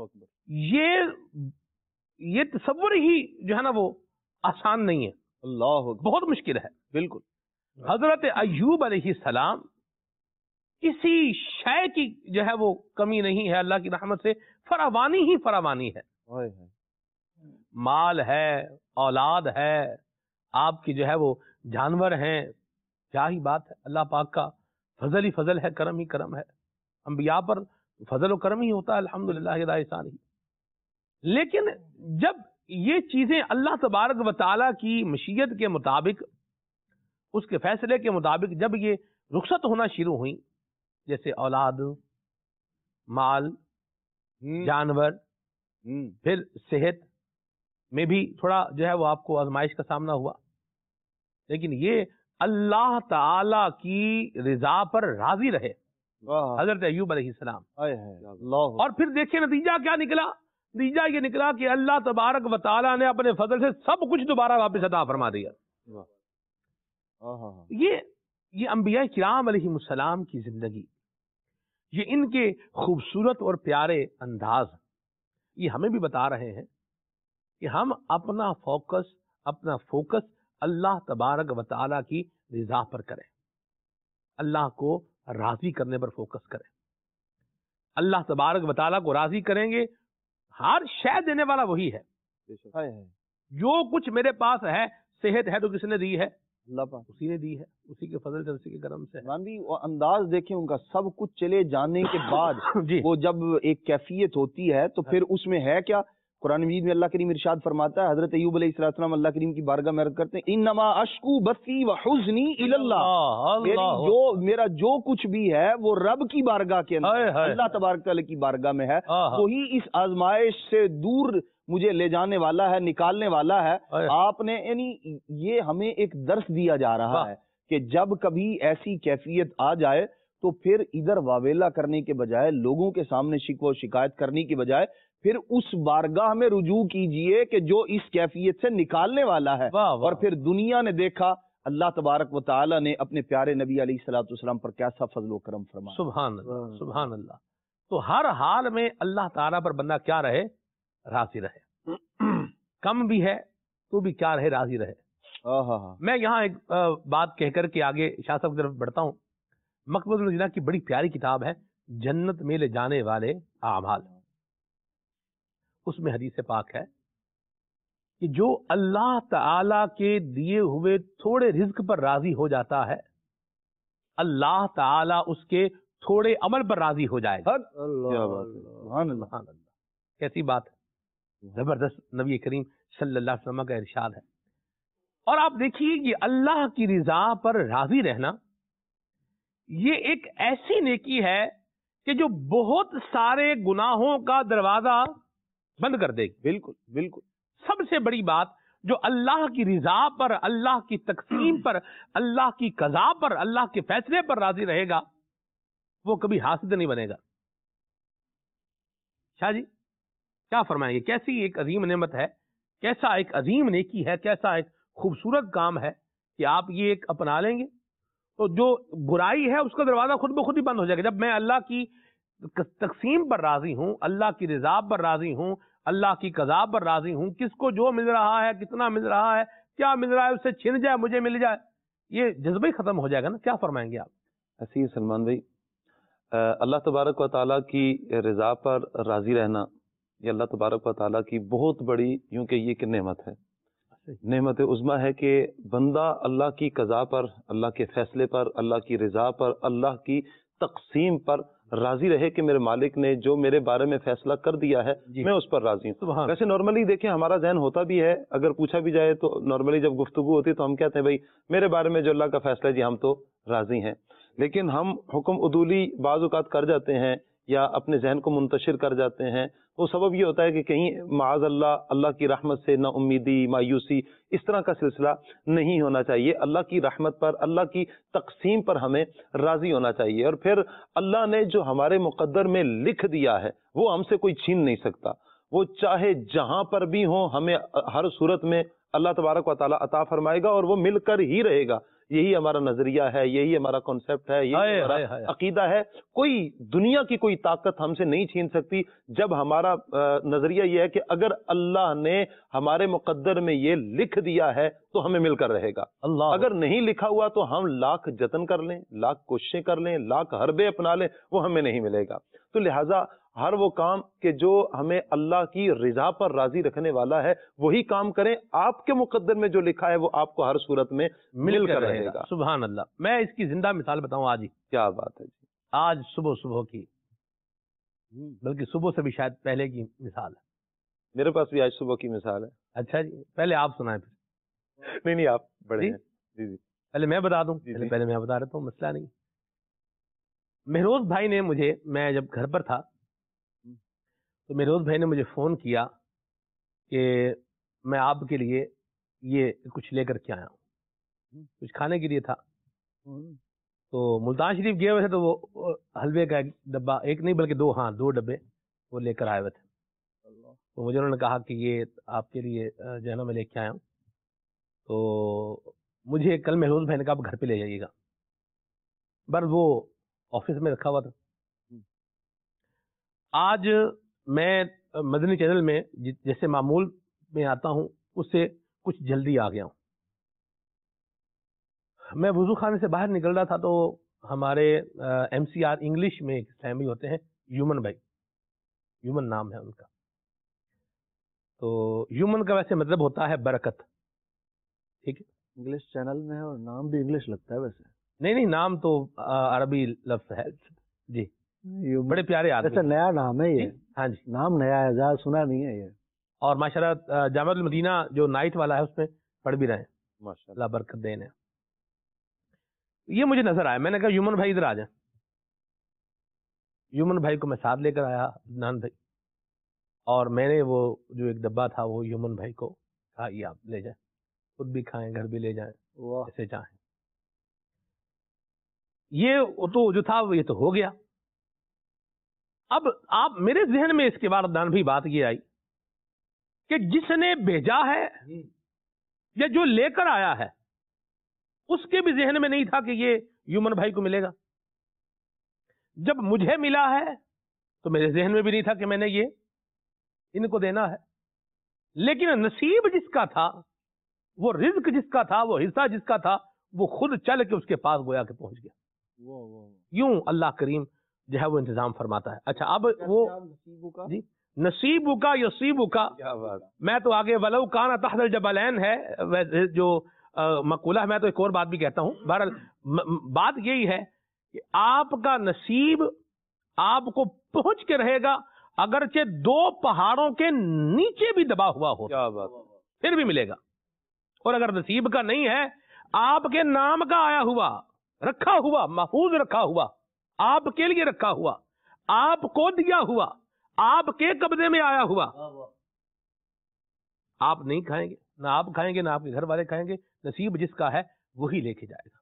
یہ تصور ہی جو ہے نا وہ آسان نہیں ہے، اللہ اکبر، بہت مشکل ہے۔ بالکل۔ حضرت ایوب علیہ السلام کسی شے کی جو ہے وہ کمی نہیں ہے، اللہ کی رحمت سے فراوانی ہی فراوانی ہے، مال ہے، اولاد ہے، آپ کی جو ہے وہ جانور ہیں، کیا ہی بات ہے، اللہ پاک کا فضل ہی فضل ہے، کرم ہی کرم ہے، انبیاء پر فضل و کرم ہی ہوتا ہے، الحمدللہ ہدایہ احسان ہی۔ لیکن جب یہ چیزیں اللہ تبارک و تعالیٰ کی مشیت کے مطابق، اس کے فیصلے کے مطابق جب یہ رخصت ہونا شروع ہوئیں، جیسے اولاد، مال، جانور، پھر صحت میں بھی تھوڑا جو ہے وہ آپ کو آزمائش کا سامنا ہوا، لیکن یہ اللہ تعالی کی رضا پر راضی رہے حضرت ایوب علیہ السلام، اور پھر دیکھیں نتیجہ کیا نکلا۔ نتیجہ یہ نکلا کہ اللہ تبارک و تعالیٰ نے اپنے فضل سے سب کچھ دوبارہ واپس عطا فرما دیا۔ یہ انبیاء کرام علیہ السلام کی زندگی، یہ ان کے خوبصورت اور پیارے انداز، یہ ہمیں بھی بتا رہے ہیں کہ ہم اپنا فوکس اللہ تبارک و تعالیٰ کی رضا پر کریں، اللہ کو راضی کرنے پر فوکس کریں۔ اللہ تبارک و تعالیٰ کو راضی کریں گے، ہر شے دینے والا وہی ہے۔ جو کچھ میرے پاس ہے، صحت ہے تو کس نے دی ہے؟ اللہ پاک، اسی نے دی ہے، اسی کے فضل سے، اسی کے کرم سے۔ انداز دیکھیں ان کا، سب کچھ چلے جانے کے بعد جی، وہ جب ایک کیفیت ہوتی ہے تو پھر اس میں ہے کیا؟ قرآن مجید میں اللہ کریم ارشاد فرماتا ہے، حضرت ایوب علیہ السلام اللہ کریم کی بارگاہ میں عرض کرتے ہیں، انما اشکو بثی وحزنی الی اللہ، میرا جو کچھ بھی ہے وہ رب کی بارگاہ کے اندر، اللہ تبارک تعالی کی بارگاہ میں ہے، وہی اس آزمائش سے دور مجھے لے جانے والا ہے، نکالنے والا ہے۔ آپ نے یعنی یہ ہمیں ایک درس دیا جا رہا ہے کہ جب کبھی ایسی کیفیت آ جائے تو پھر ادھر واویلا کرنے کے بجائے، لوگوں کے سامنے شکوہ و شکایت کرنے کی بجائے پھر اس بارگاہ میں رجوع کیجئے کہ جو اس کیفیت سے نکالنے والا ہے۔ اور پھر دنیا نے دیکھا اللہ تبارک و تعالی نے اپنے پیارے نبی علیہ الصلوۃ والسلام پر کیسا فضل و کرم فرمایا۔ سبحان اللہ، سبحان اللہ۔ تو ہر حال میں اللہ تعالیٰ پر بندہ کیا رہے؟ راضی رہے، کم بھی ہے تو بھی کیا رہے؟ راضی رہے۔ میں یہاں ایک بات کہہ کر کے آگے شاہ صاحب کی طرف بڑھتا ہوں۔ مکتبۃ المدینہ کی بڑی پیاری کتاب ہے جنت میں لے جانے والے اعمال، اس میں حدیث پاک ہے کہ جو اللہ تعالی کے دیے ہوئے تھوڑے رزق پر راضی ہو جاتا ہے، اللہ تعالی اس کے تھوڑے عمل پر راضی ہو جائے گا۔ سبحان اللہ، کیسی بات ہے، زبردست نبی کریم صلی اللہ علیہ وسلم کا ارشاد ہے۔ اور آپ دیکھیے یہ اللہ کی رضا پر راضی رہنا، یہ ایک ایسی نیکی ہے کہ جو بہت سارے گناہوں کا دروازہ بند کر دے گی۔ بالکل بالکل، سب سے بڑی بات جو اللہ کی رضا پر، اللہ کی تقسیم پر، اللہ کی قضا پر، اللہ کے فیصلے پر راضی رہے گا، وہ کبھی حاسد نہیں بنے گا۔ شاہ جی کیا فرمائیں گے؟ کیسی ایک عظیم نعمت ہے، کیسا ایک عظیم نیکی ہے، کیسا ایک خوبصورت کام ہے کہ آپ یہ ایک اپنا لیں گے تو جو برائی ہے اس کا دروازہ خود بخود ہی بند ہو جائے گا۔ جب میں اللہ کی تقسیم پر راضی ہوں، اللہ کی رضا پر راضی ہوں، اللہ کی قضا پر راضی ہوں، کس کو جو مل رہا ہے، کتنا مل رہا ہے، کیا مل رہا ہے، اس سے چھن جائے مجھے مل جائے، یہ جذبہ ہی ختم ہو جائے گا نا۔ کیا فرمائیں گے آپ؟ حسین سلمان بھائی، اللہ تبارک و تعالیٰ کی رضا پر راضی رہنا یہ اللہ تبارک و تعالیٰ کی بہت بڑی یوں کہ یہ کہ نعمت ہے، نعمت عظمیٰ ہے کہ بندہ اللہ کی قضا پر، اللہ کے فیصلے پر، اللہ کی رضا پر، اللہ کی تقسیم پر راضی رہے کہ میرے مالک نے جو میرے بارے میں فیصلہ کر دیا ہے میں اس پر راضی ہوں۔ ویسے نارملی دیکھیں ہمارا ذہن ہوتا بھی ہے، اگر پوچھا بھی جائے تو نارملی جب گفتگو ہوتی ہے تو ہم کہتے ہیں بھائی میرے بارے میں جو اللہ کا فیصلہ ہے جی ہم تو راضی ہیں، لیکن ہم حکم عدولی بعض اوقات کر جاتے ہیں یا اپنے ذہن کو منتشر کر جاتے ہیں، وہ سبب یہ ہوتا ہے کہ کہیں معاذ اللہ اللہ کی رحمت سے نا امیدی، مایوسی، اس طرح کا سلسلہ نہیں ہونا چاہیے۔ اللہ کی رحمت پر، اللہ کی تقسیم پر ہمیں راضی ہونا چاہیے، اور پھر اللہ نے جو ہمارے مقدر میں لکھ دیا ہے وہ ہم سے کوئی چھین نہیں سکتا، وہ چاہے جہاں پر بھی ہوں ہمیں ہر صورت میں اللہ تبارک و تعالیٰ عطا فرمائے گا اور وہ مل کر ہی رہے گا۔ یہی ہمارا نظریہ ہے، یہی ہمارا کانسیپٹ ہے، یہی ہمارا عقیدہ ہے۔ کوئی دنیا کی کوئی طاقت ہم سے نہیں چھین سکتی جب ہمارا نظریہ یہ ہے کہ اگر اللہ نے ہمارے مقدر میں یہ لکھ دیا ہے تو ہمیں مل کر رہے گا، اگر نہیں لکھا ہوا تو ہم لاکھ جتن کر لیں، لاکھ کوششیں کر لیں، لاکھ حربے اپنا لیں، وہ ہمیں نہیں ملے گا۔ تو لہٰذا ہر وہ کام کہ جو ہمیں اللہ کی رضا پر راضی رکھنے والا ہے وہی کام کریں، آپ کے مقدر میں جو لکھا ہے وہ آپ کو ہر صورت میں مل کر رہے گا۔ سبحان اللہ۔ میں اس کی زندہ مثال بتاؤں آج ہی، کیا بات ہے جی، آج صبح کی، بلکہ صبح سے بھی شاید پہلے کی مثال ہے۔ میرے پاس بھی آج صبح کی مثال ہے۔ اچھا جی، پہلے آپ سنائیں پھر۔ نہیں آپ بڑے ہیں جی جی، پہلے میں بتا دوں، پہلے میں بتا رہتا ہوں، مسئلہ نہیں۔ مہروز بھائی نے مجھے، میں جب گھر پر تھا تو مہروز بھائی نے مجھے فون کیا کہ میں آپ کے لیے یہ کچھ لے کر کے آیا ہوں، کچھ کھانے کے لیے تھا۔ تو ملتان شریف گئے ہوئے تھے تو وہ حلوے کا ایک ڈبہ، ایک نہیں بلکہ دو ڈبے وہ لے کر آئے ہوئے تھے۔ تو مجھے انہوں نے کہا کہ یہ آپ کے لیے جو ہے نا میں لے کے آیا ہوں، تو مجھے کل مہروز بھائی نے کہا آپ گھر پہ لے جائیے گا، بس وہ آفس میں رکھا ہوا تھا۔ آج میں مدنی چینل میں جیسے معمول میں آتا ہوں اس سے کچھ جلدی آ گیا ہوں۔ میں وضو خانے سے باہر نکل رہا تھا تو ہمارے ایم سی آر انگلش میں ایک اسلامی ہوتے ہیں، یومن بھائی، یومن نام ہے ان کا۔ تو یومن کا ویسے مطلب ہوتا ہے برکت، ٹھیک ہے، انگلش چینل میں ہے اور نام بھی انگلش لگتا ہے ویسے۔ نہیں نام تو عربی لفظ ہے جی، بڑے پیارے آدمی۔ ویسے نیا نام ہے یہ، ہاں جی، نام نیا ہے، زیادہ سنا نہیں ہے یہ۔ اور ماشاءاللہ جامعہ المدینہ جو نائٹ والا ہے اس میں پڑھ بھی رہے ہیں، ماشاءاللہ اللہ برکت دین ہے۔ یہ مجھے نظر آیا، میں نے کہا یومن بھائی ادھر آ جائیں۔ یومن بھائی کو میں ساتھ لے کر آیا، عدنان بھائی، اور میں نے وہ جو ایک ڈبہ تھا وہ یومن بھائی کو کہا یہ آپ لے جائیں، خود بھی کھائیں، گھر بھی لے جائیں، ایسے چاہیں۔ یہ تو جو تھا یہ تو ہو گیا۔ اب آپ میرے ذہن میں اس کے بعد عدنان بھائی بات یہ آئی کہ جس نے بھیجا ہے یا جو لے کر آیا ہے اس کے بھی ذہن میں نہیں تھا کہ یہ یومن بھائی کو ملے گا۔ جب مجھے ملا ہے تو میرے ذہن میں بھی نہیں تھا کہ میں نے یہ ان کو دینا ہے، لیکن نصیب جس کا تھا، وہ رزق جس کا تھا، وہ حصہ جس کا تھا، وہ خود چل کے اس کے پاس گویا کہ پہنچ گیا۔ یوں اللہ کریم جو ہے وہ انتظام فرماتا ہے۔ اچھا اب وہ جی نصیب کا یصیب کا، میں تو آگے ولو کان تحت الجبلین ہے جو مقولہ ہے، میں تو ایک اور بات بھی کہتا ہوں۔ بہرحال بات یہی ہے کہ آپ کا نصیب آپ کو پہنچ کے رہے گا، اگرچہ دو پہاڑوں کے نیچے بھی دبا ہوا ہو پھر بھی ملے گا۔ اور اگر نصیب کا نہیں ہے، آپ کے نام کا آیا ہوا، رکھا ہوا، محفوظ رکھا ہوا، آپ کے لیے رکھا ہوا، آپ کو دیا ہوا، آپ کے قبضے میں آیا ہوا، آپ نہیں کھائیں گے، نہ آپ کھائیں گے، نہ آپ کے گھر والے کھائیں گے، نصیب جس کا ہے وہی لے کے جائے گا۔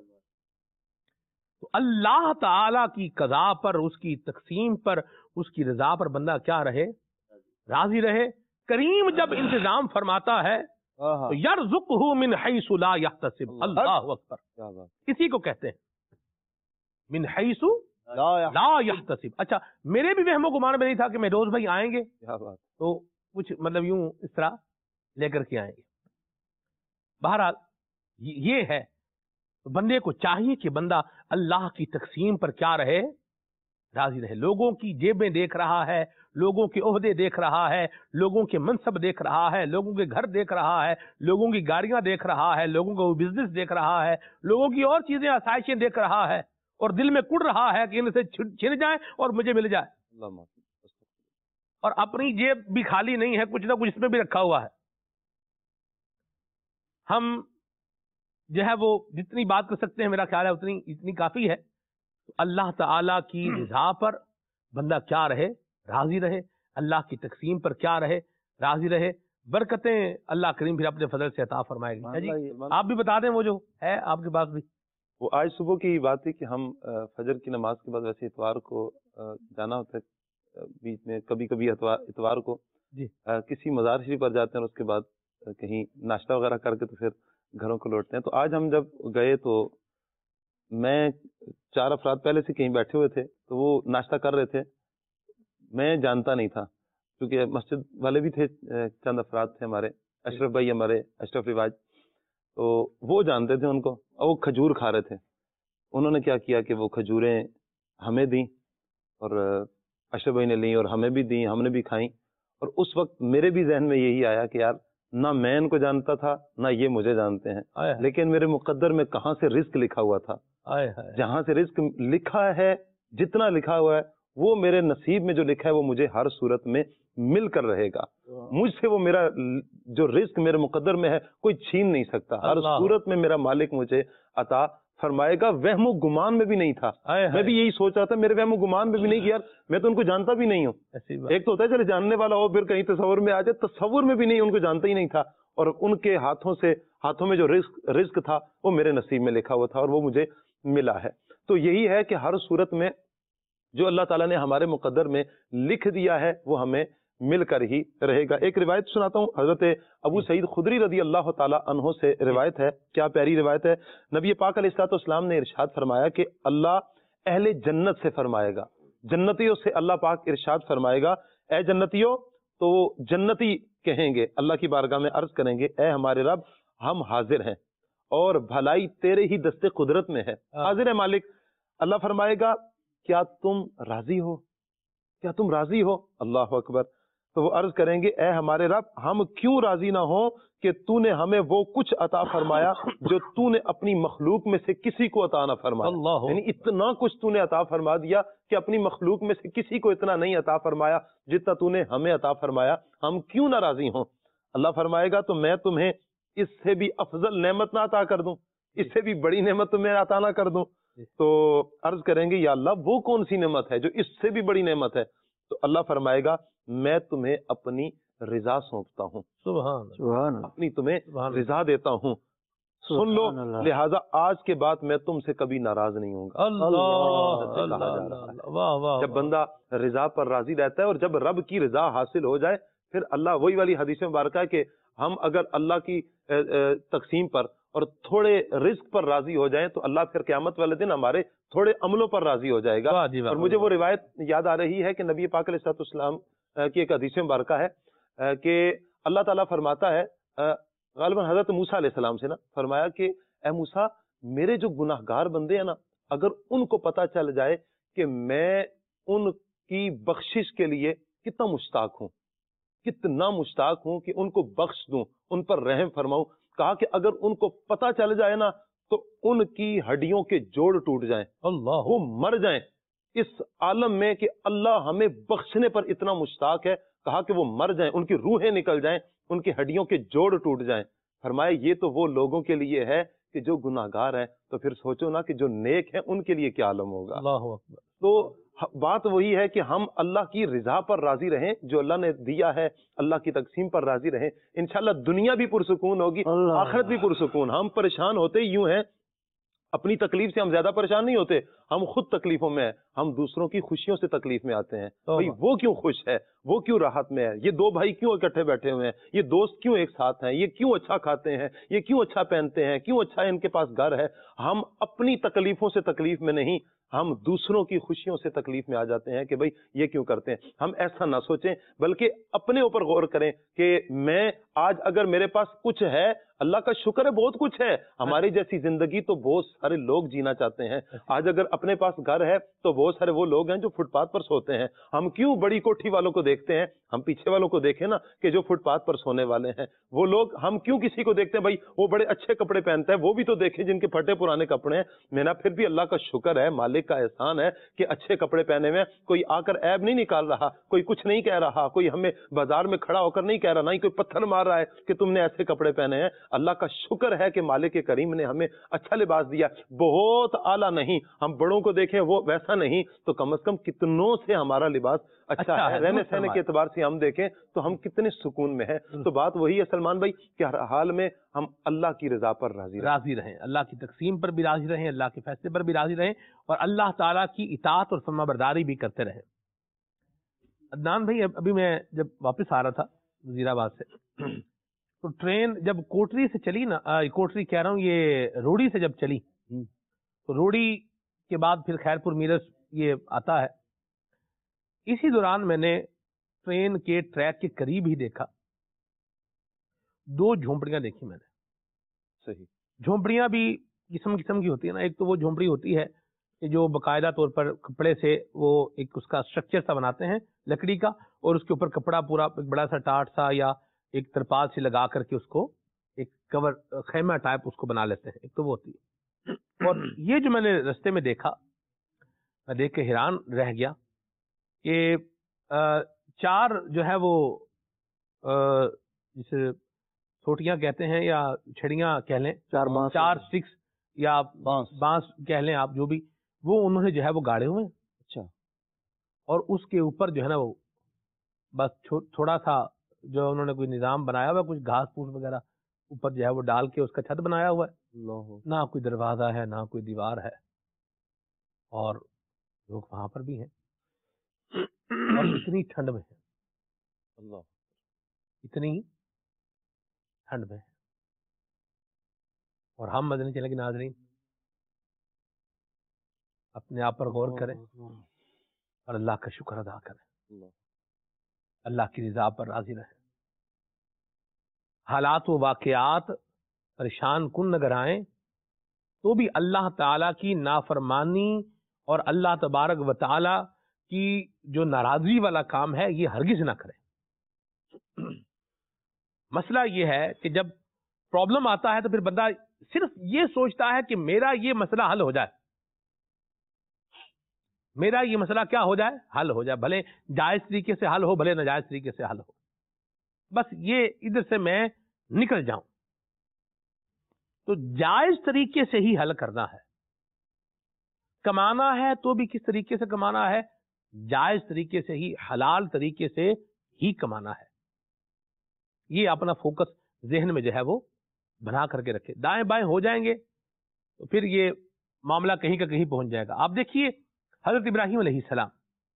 تو اللہ تعالی کی قضا پر، اس کی تقسیم پر، اس کی رضا پر بندہ کیا رہے؟ راضی رہے۔ کریم جب انتظام فرماتا ہے تو یرزقہ من حیث لا یحتسب، اللہ اکبر، کسی کو کہتے ہیں من حیث لا یحتسب۔ اچھا میرے بھی وہم و گمان میں نہیں تھا کہ میں روز بھائی آئیں گے تو کچھ مطلب یوں اس طرح لے کر کے آئیں گے۔ بہرحال یہ ہے، بندے کو چاہیے کہ بندہ اللہ کی تقسیم پر کیا رہے؟ راضی رہے. لوگوں کی جیبیں دیکھ رہا ہے, لوگوں کے عہدے دیکھ رہا ہے, لوگوں کے منصب دیکھ رہا ہے, لوگوں کے گھر دیکھ رہا ہے, لوگوں کی گاڑیاں دیکھ رہا ہے, لوگوں کا بزنس دیکھ رہا ہے, لوگوں کی اور چیزیں آسائشیں دیکھ رہا ہے, اور دل میں کڑ رہا ہے کہ ان سے چھن جائیں اور مجھے مل جائے. اور اپنی جیب بھی خالی نہیں ہے, کچھ نہ کچھ اس میں بھی رکھا ہوا ہے. ہم جو ہے وہ جتنی بات کر سکتے ہیں میرا خیال ہے اتنی کافی ہے. اللہ تعالیٰ کی رضا پر بندہ کیا رہے, راضی رہے, اللہ کی تقسیم پر کیا رہے, راضی رہے. برکتیں اللہ کریم پھر اپنے فضل سے عطا فرمائے گی. جی آپ بھی بتا دیں وہ جو ہے آپ کے پاس بھی. وہ آج صبح کی بات تھی کہ ہم فجر کی نماز کے بعد ویسے اتوار کو جانا ہوتا ہے, بیچ میں کبھی کبھی اتوار کو جی کسی مزار شریف پر جاتے ہیں, اور اس کے بعد کہیں ناشتہ وغیرہ کر کے تو پھر گھروں کو لوٹتے ہیں. تو آج ہم جب گئے تو میں 4 افراد پہلے سے کہیں بیٹھے ہوئے تھے, تو وہ ناشتہ کر رہے تھے. میں جانتا نہیں تھا کیونکہ مسجد والے بھی تھے, چند افراد تھے ہمارے, اشرف بھائی ہمارے, اشرف رواج, تو وہ جانتے تھے ان کو, اور وہ کھجور کھا رہے تھے. انہوں نے کیا کیا کہ وہ کھجوریں ہمیں دیں, اور اشرف بھائی نے لیں اور ہمیں بھی دیں, ہم نے بھی کھائیں. اور اس وقت میرے بھی ذہن میں یہی آیا کہ یار نہ میں ان کو جانتا تھا نہ یہ مجھے جانتے ہیں, لیکن میرے مقدر میں کہاں سے رزق لکھا ہوا تھا. جہاں سے رزق لکھا ہے, جتنا لکھا ہوا ہے, وہ میرے نصیب میں جو لکھا ہے وہ مجھے ہر صورت میں مل کر رہے گا. مجھ سے وہ میرا جو رزق میرے مقدر میں ہے کوئی چھین نہیں سکتا. ہر صورت میں میرا مالک مجھے عطا فرمائے گا. وہم و گمان میں بھی نہیں تھا. میں بھی یہی سوچ رہا تھا, میرے وہم و گمان میں بھی نہیں کہ یار میں تو ان کو جانتا بھی نہیں ہوں. ایک تو ہوتا ہے چلے جاننے والا ہو پھر کہیں تصور میں آ جائے, تصور میں بھی نہیں, ان کو جانتا ہی نہیں تھا. اور ان کے ہاتھوں میں جو رزق تھا وہ میرے نصیب میں لکھا ہوا تھا اور وہ مجھے ملا ہے. تو یہی ہے کہ ہر صورت میں جو اللہ تعالیٰ نے ہمارے مقدر میں لکھ دیا ہے وہ ہمیں مل کر ہی رہے گا. ایک روایت سناتا ہوں, حضرت ابو سعید خدری رضی اللہ تعالیٰ عنہ سے روایت ہے. کیا پیاری روایت ہے. نبی پاک علیہ الصلوۃ والسلام نے ارشاد فرمایا کہ اللہ اہل جنت سے فرمائے گا, جنتیوں سے اللہ پاک ارشاد فرمائے گا, اے جنتیوں. تو جنتی کہیں گے اللہ کی بارگاہ میں, عرض کریں گے اے ہمارے رب ہم حاضر ہیں اور بھلائی تیرے ہی دستے قدرت میں ہے. حاضر ہے مالک. اللہ فرمائے گا کیا تم راضی ہو, کیا تم راضی ہو. اللہ اکبر. تو وہ عرض کریں گے اے ہمارے رب ہم کیوں راضی نہ ہوں کہ تو نے ہمیں وہ کچھ عطا فرمایا جو تو نے اپنی مخلوق میں سے کسی کو عطا نہ فرمایا. یعنی اتنا کچھ تو نے عطا فرما دیا کہ اپنی مخلوق میں سے کسی کو اتنا نہیں عطا فرمایا جتنا تو نے ہمیں عطا فرمایا. ہم کیوں نہ راضی ہوں. اللہ فرمائے گا تو میں تمہیں اس سے بھی افضل نعمت نہ عطا کر دوں, اس سے بھی بڑی نعمت تمہیں عطا نہ کر دوں. تو عرض کریں گے یا اللہ وہ کون سی نعمت ہے جو اس سے بھی بڑی نعمت ہے. تو اللہ فرمائے گا میں تمہیں اپنی رضا سونپتا ہوں, سبحان اپنی تمہیں رضا دیتا ہوں. سن لو, لہذا آج کے بعد میں تم سے کبھی ناراض نہیں ہوں گا. جب بندہ رضا پر راضی رہتا ہے اور جب رب کی رضا حاصل ہو جائے پھر اللہ, وہی والی حدیث مبارکہ ہے کہ ہم اگر اللہ کی تقسیم پر اور تھوڑے رزق پر راضی ہو جائیں تو اللہ پھر قیامت والے دن ہمارے تھوڑے عملوں پر راضی ہو جائے گا. اور مجھے وہ روایت یاد آ رہی ہے کہ نبی پاک علیہ الصلوۃ والسلام کی ایک حدیث مبارکہ ہے کہ اللہ تعالیٰ فرماتا ہے, غالباً حضرت موسیٰ علیہ السلام سے نا, فرمایا کہ اے موسیٰ میرے جو گناہ گار بندے ہیں نا, اگر ان کو پتہ چل جائے کہ میں ان کی بخشش کے لیے کتنا مشتاق ہوں, کتنا مشتاق ہوں کہ ان کو بخش دوں, ان پر رحم فرماؤں. کہا کہ اگر ان کو پتہ چل جائے نا تو ان کی ہڈیوں کے جوڑ ٹوٹ جائیں, اللہ وہ مر جائیں اس عالم میں کہ اللہ ہمیں بخشنے پر اتنا مشتاق ہے. کہا کہ وہ مر جائیں, ان کی روحیں نکل جائیں, ان کی ہڈیوں کے جوڑ ٹوٹ جائیں. فرمایا یہ تو وہ لوگوں کے لیے ہے کہ جو گناہ گار ہیں, تو پھر سوچو نا کہ جو نیک ہیں ان کے لیے کیا عالم ہوگا. اللہ اکبر. تو بات وہی ہے کہ ہم اللہ کی رضا پر راضی رہیں, جو اللہ نے دیا ہے اللہ کی تقسیم پر راضی رہیں. انشاءاللہ دنیا بھی پرسکون ہوگی, آخرت بھی پرسکون. ہم پریشان ہوتے یوں ہیں, اپنی تکلیف سے ہم زیادہ پریشان نہیں ہوتے, ہم خود تکلیفوں میں ہیں, ہم دوسروں کی خوشیوں سے تکلیف میں آتے ہیں. بھائی وہ کیوں خوش ہے, وہ کیوں راحت میں ہے, یہ دو بھائی کیوں اکٹھے بیٹھے ہوئے ہیں, یہ دوست کیوں ایک ساتھ ہیں, یہ کیوں اچھا کھاتے ہیں, یہ کیوں اچھا پہنتے ہیں, کیوں اچھا ان کے پاس گھر ہے. ہم اپنی تکلیفوں سے تکلیف میں نہیں, ہم دوسروں کی خوشیوں سے تکلیف میں آ جاتے ہیں کہ بھئی یہ کیوں کرتے ہیں. ہم ایسا نہ سوچیں بلکہ اپنے اوپر غور کریں کہ میں آج اگر میرے پاس کچھ ہے, اللہ کا شکر ہے بہت کچھ ہے. ہماری جیسی زندگی تو بہت سارے لوگ جینا چاہتے ہیں. آج اگر اپنے پاس گھر ہے تو بہت سارے وہ لوگ ہیں جو فٹ پاتھ پر سوتے ہیں. ہم کیوں بڑی کوٹھی والوں کو دیکھتے ہیں, ہم پیچھے والوں کو دیکھیں نا کہ جو فٹ پاتھ پر سونے والے ہیں. وہ لوگ, ہم کیوں کسی کو دیکھتے ہیں بھائی وہ بڑے اچھے کپڑے پہنتا ہے, وہ بھی تو دیکھیں جن کے پھٹے پرانے کپڑے ہیں. میرا پھر بھی اللہ کا شکر ہے, مالک کا احسان ہے کہ اچھے کپڑے پہنے ہوئے, کوئی آ کر عیب نہیں نکال رہا, کوئی کچھ نہیں کہہ رہا, کوئی ہمیں بازار میں کھڑا ہو کر نہیں کہہ رہا, نہ ہی کوئی پتھر مار رہا ہے کہ تم نے ایسے کپڑے پہنے ہیں. اللہ کا شکر ہے کہ مالک کریم نے ہمیں اچھا لباس دیا. بہت اعلیٰ نہیں, ہم بڑوں کو دیکھیں وہ ویسا نہیں تو کم از کم کتنوں سے ہمارا لباس اچھا ہے. رہنے سہنے کے اعتبار سے ہم دیکھیں تو ہم کتنے سکون میں ہیں. تو بات وہی ہے سلمان بھائی کہ ہر حال میں ہم اللہ کی رضا پر راضی رہیں, اللہ کی تقسیم پر بھی راضی رہیں, اللہ کے فیصلے پر بھی راضی رہیں, اور اللہ تعالیٰ کی اطاعت اور فرما برداری بھی کرتے رہیں. عدنان بھائی, ابھی میں جب واپس آ رہا تھا وزیر آباد سے, تو ٹرین جب کوٹری سے چلی نا, کوٹری کہہ رہا ہوں, یہ روڑی سے جب چلی, تو روڑی کے بعد پھر خیر پور میرس یہ آتا ہے. اسی دوران میں نے ٹرین کے ٹریک کے قریب ہی دیکھا, 2 جھونپڑیاں دیکھی میں نے. صحیح, جھونپڑیاں بھی قسم قسم کی ہوتی ہے نا. ایک تو وہ جھونپڑی ہوتی ہے کہ جو باقاعدہ طور پر کپڑے سے وہ ایک اس کا اسٹرکچر سا بناتے ہیں لکڑی کا, اور اس کے اوپر کپڑا پورا ایک بڑا سا ٹاٹ سا یا ایک ترپال سے لگا کر کے اس کو ایک کور خیمہ ٹائپ اس کو بنا لیتے ہیں. ایک تو وہ ہوتی ہے. اور یہ جو میں نے رستے میں دیکھا, میں دیکھ کے حیران رہ گیا کہ 4 جو ہے وہ جسے چھوٹیاں کہتے ہیں یا چھڑیاں کہہ لیں, 4 سٹکس یا بانس کہہ لیں آپ, جو بھی, وہ انہوں نے جو ہے وہ گاڑے ہوئے ہیں. اچھا, اور اس کے اوپر جو ہے نا وہ بس تھوڑا سا جو انہوں نے کوئی نظام بنایا ہوا ہے, کچھ گھاس پھوس وغیرہ اوپر جو ہے وہ ڈال کے اس کا چھت بنایا ہوا ہے. نہ کوئی دروازہ ہے, نہ کوئی دیوار ہے, اور لوگ وہاں پر بھی ہیں, اور اتنی ٹھنڈ میں ہے, اللہ, اتنی ٹھنڈ میں ہے. اور ہم مدنی چینل کے ناظرین اپنے آپ پر غور کریں اور اللہ کا شکر ادا کریں, اللہ کی رضا پر راضی رہیں. حالات و واقعات پریشان کن نظر آئیں تو بھی اللہ تعالیٰ کی نافرمانی اور اللہ تبارک و تعالیٰ کی جو ناراضی والا کام ہے یہ ہرگز نہ کریں. مسئلہ یہ ہے کہ جب پرابلم آتا ہے تو پھر بندہ صرف یہ سوچتا ہے کہ میرا یہ مسئلہ حل ہو جائے, میرا یہ مسئلہ کیا ہو جائے, حل ہو جائے, بھلے جائز طریقے سے حل ہو, بھلے ناجائز طریقے سے حل ہو, بس یہ ادھر سے میں نکل جاؤں. تو جائز طریقے سے ہی حل کرنا ہے. کمانا ہے تو بھی کس طریقے سے کمانا ہے, جائز طریقے سے ہی, حلال طریقے سے ہی کمانا ہے. یہ اپنا فوکس ذہن میں جو ہے وہ بنا کر کے رکھے. دائیں بائیں ہو جائیں گے تو پھر یہ معاملہ کہیں کا کہیں پہنچ جائے گا. آپ دیکھیے حضرت ابراہیم علیہ السلام,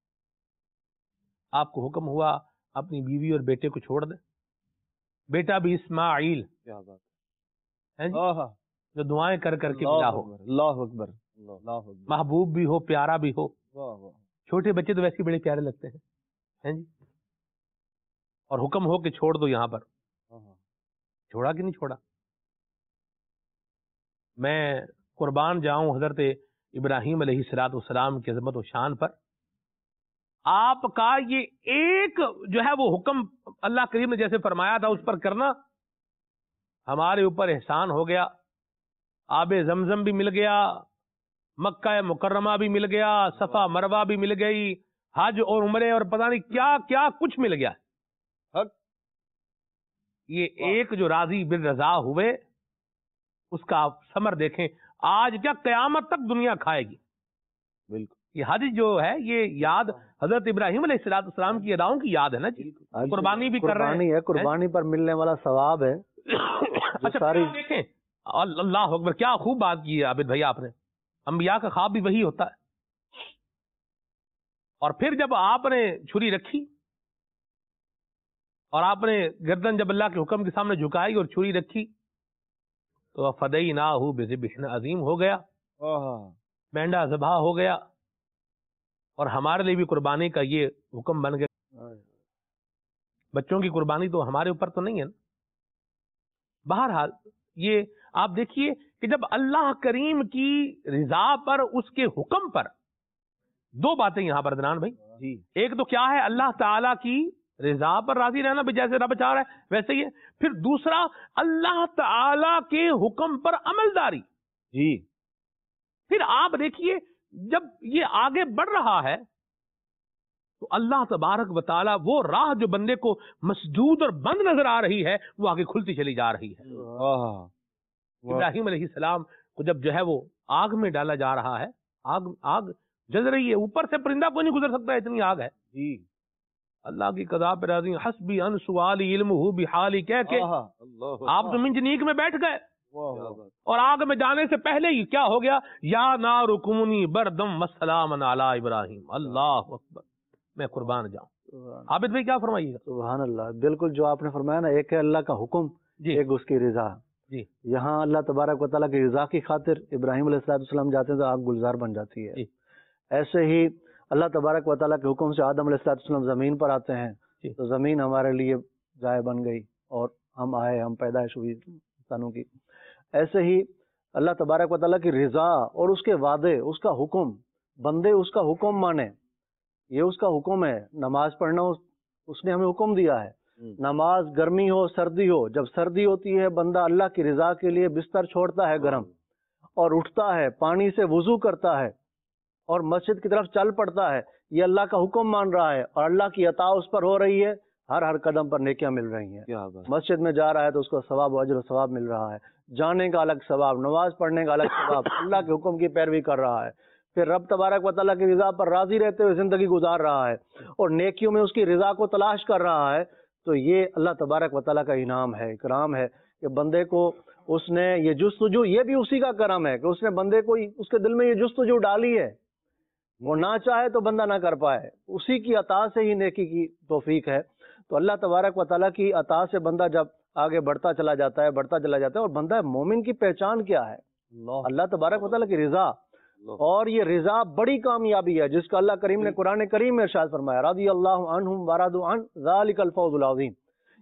آپ کو حکم ہوا اپنی بیوی اور بیٹے کو چھوڑ دیں, بیٹا بھی اسماعیل, کیا بات ہے جو دعائیں کر کر کے ملا ہو, اللہ اکبر, محبوب بھی ہو, پیارا بھی ہو. چھوٹے بچے تو ویسے بڑے پیارے لگتے ہیں جی, اور حکم ہو کہ چھوڑ دو یہاں پر. چھوڑا کہ نہیں چھوڑا؟ میں قربان جاؤں حضرت ابراہیم علیہ السلام کی عظمت و شان پر. آپ کا یہ ایک جو ہے وہ حکم اللہ کریم نے جیسے فرمایا تھا اس پر کرنا ہمارے اوپر احسان ہو گیا. آب زمزم بھی مل گیا, مکہ مکرمہ بھی مل گیا, صفا مروہ بھی مل گئی, حج اور عمرے اور پتہ نہیں کیا کیا کچھ مل گیا. یہ ایک جو راضی بالرضا ہوئے اس کا آپ ثمر دیکھیں. آج کیا قیامت تک دنیا کھائے گی. بالکل, یہ حج جو ہے یہ یاد حضرت ابراہیم علیہ السلام کی اداؤں کی یاد ہے نا جی. قربانی بھی کر رہے ہیں, قربانی پر ملنے والا ثواب ہے. اچھا ساری دیکھیں, اللہ اکبر, کیا خوب بات کی ہے عابد بھائی آپ نے. انبیاء کا خواب بھی وہی ہوتا ہے. اور پھر جب آپ نے چھری رکھی اور آپ نے گردن جب اللہ کے حکم کے سامنے جھکائی اور چھری رکھی تو فدیناہ بذبح عظیم ہو گیا. مینڈا ذبح ہو گیا اور ہمارے لیے بھی قربانی کا یہ حکم بن گیا. بچوں کی قربانی تو ہمارے اوپر تو نہیں ہے نا. بہرحال یہ آپ دیکھیے کہ جب اللہ کریم کی رضا پر، اس کے حکم پر، دو باتیں یہاں پر عدنان بھائی جی. ایک تو کیا ہے اللہ تعالیٰ کی رضا پر راضی رہنا بھی جیسے رب چاہ رہا ہے ویسے ہی ہے. پھر دوسرا اللہ تعالیٰ کے حکم پر عمل داری. جی. پھر آپ دیکھیے جب یہ آگے بڑھ رہا ہے تو اللہ تبارک و تعالیٰ وہ راہ جو بندے کو مسدود اور بند نظر آ رہی ہے وہ آگے کھلتی چلی جا رہی ہے. ابراہیم علیہ السلام کو جب جو ہے وہ آگ میں ڈالا جا رہا ہے، آگ جل رہی ہے، اوپر سے پرندہ کوئی نہیں گزر سکتا، اتنی آگ ہے. جی. اللہ کی قضا پہ راضی حسبی ان سوالی علمہ بحالی کہہ کے آپ تو منجنیک میں بیٹھ گئے اور آگ میں جانے سے پہلے ہی کیا ہو گیا؟ یا نار کونی بردم وسلام علی ابراہیم. اللہ اکبر، میں قربان جاؤں. عابد بھائی کیا فرمائیے گا؟ سبحان اللہ. بالکل جو آپ نے فرمایا نا، ایک ہے اللہ کا حکم، جی ایک اس کی رضا. جی یہاں اللہ تبارک و تعالیٰ کی رضا کی خاطر ابراہیم علیہ السلام جاتے ہیں تو آگ گلزار بن جاتی ہے. جی. ایسے ہی اللہ تبارک و تعالیٰ کے حکم سے آدم علیہ السلام زمین پر آتے ہیں جی. تو زمین ہمارے لیے ضائع بن گئی اور ہم آئے، ہم پیدائش ہوئی انسانوں کی. ایسے ہی اللہ تبارک و تعالیٰ کی رضا اور اس کے وعدے، اس کا حکم، بندے اس کا حکم مانے، یہ اس کا حکم ہے. نماز پڑھنا اس نے ہمیں حکم دیا ہے. نماز گرمی ہو سردی ہو، جب سردی ہوتی ہے بندہ اللہ کی رضا کے لیے بستر چھوڑتا ہے گرم اور اٹھتا ہے، پانی سے وضو کرتا ہے اور مسجد کی طرف چل پڑتا ہے. یہ اللہ کا حکم مان رہا ہے اور اللہ کی عطا اس پر ہو رہی ہے. ہر قدم پر نیکیاں مل رہی ہیں. مسجد میں جا رہا ہے تو اس کو ثواب و اجر و ثواب مل رہا ہے. جانے کا الگ ثواب، نماز پڑھنے کا الگ ثواب. اللہ کے حکم کی پیروی کر رہا ہے. پھر رب تبارک و تعالیٰ کی رضا پر راضی رہتے ہوئے زندگی گزار رہا ہے اور نیکیوں میں اس کی رضا کو تلاش کر رہا ہے. تو یہ اللہ تبارک و تعالیٰ کا انعام ہے، اکرام ہے کہ بندے کو اس نے یہ جستجو، یہ بھی اسی کا کرم ہے کہ اس نے بندے کو اس کے دل میں یہ جستجو ڈالی ہے. وہ نہ چاہے تو بندہ نہ کر پائے، اسی کی عطا سے ہی نیکی کی توفیق ہے. تو اللہ تبارک و تعالیٰ کی عطا سے بندہ جب آگے بڑھتا چلا جاتا ہے اور بندہ مومن کی پہچان کیا ہے؟ اللہ تبارک و تعالیٰ کی رضا. اور یہ رضا بڑی کامیابی ہے جس کا اللہ کریم نے قرآن کریم میں ارشاد فرمایا، رضی اللہ عنہم ورضوا عنہ ذالک الفوز العظیم.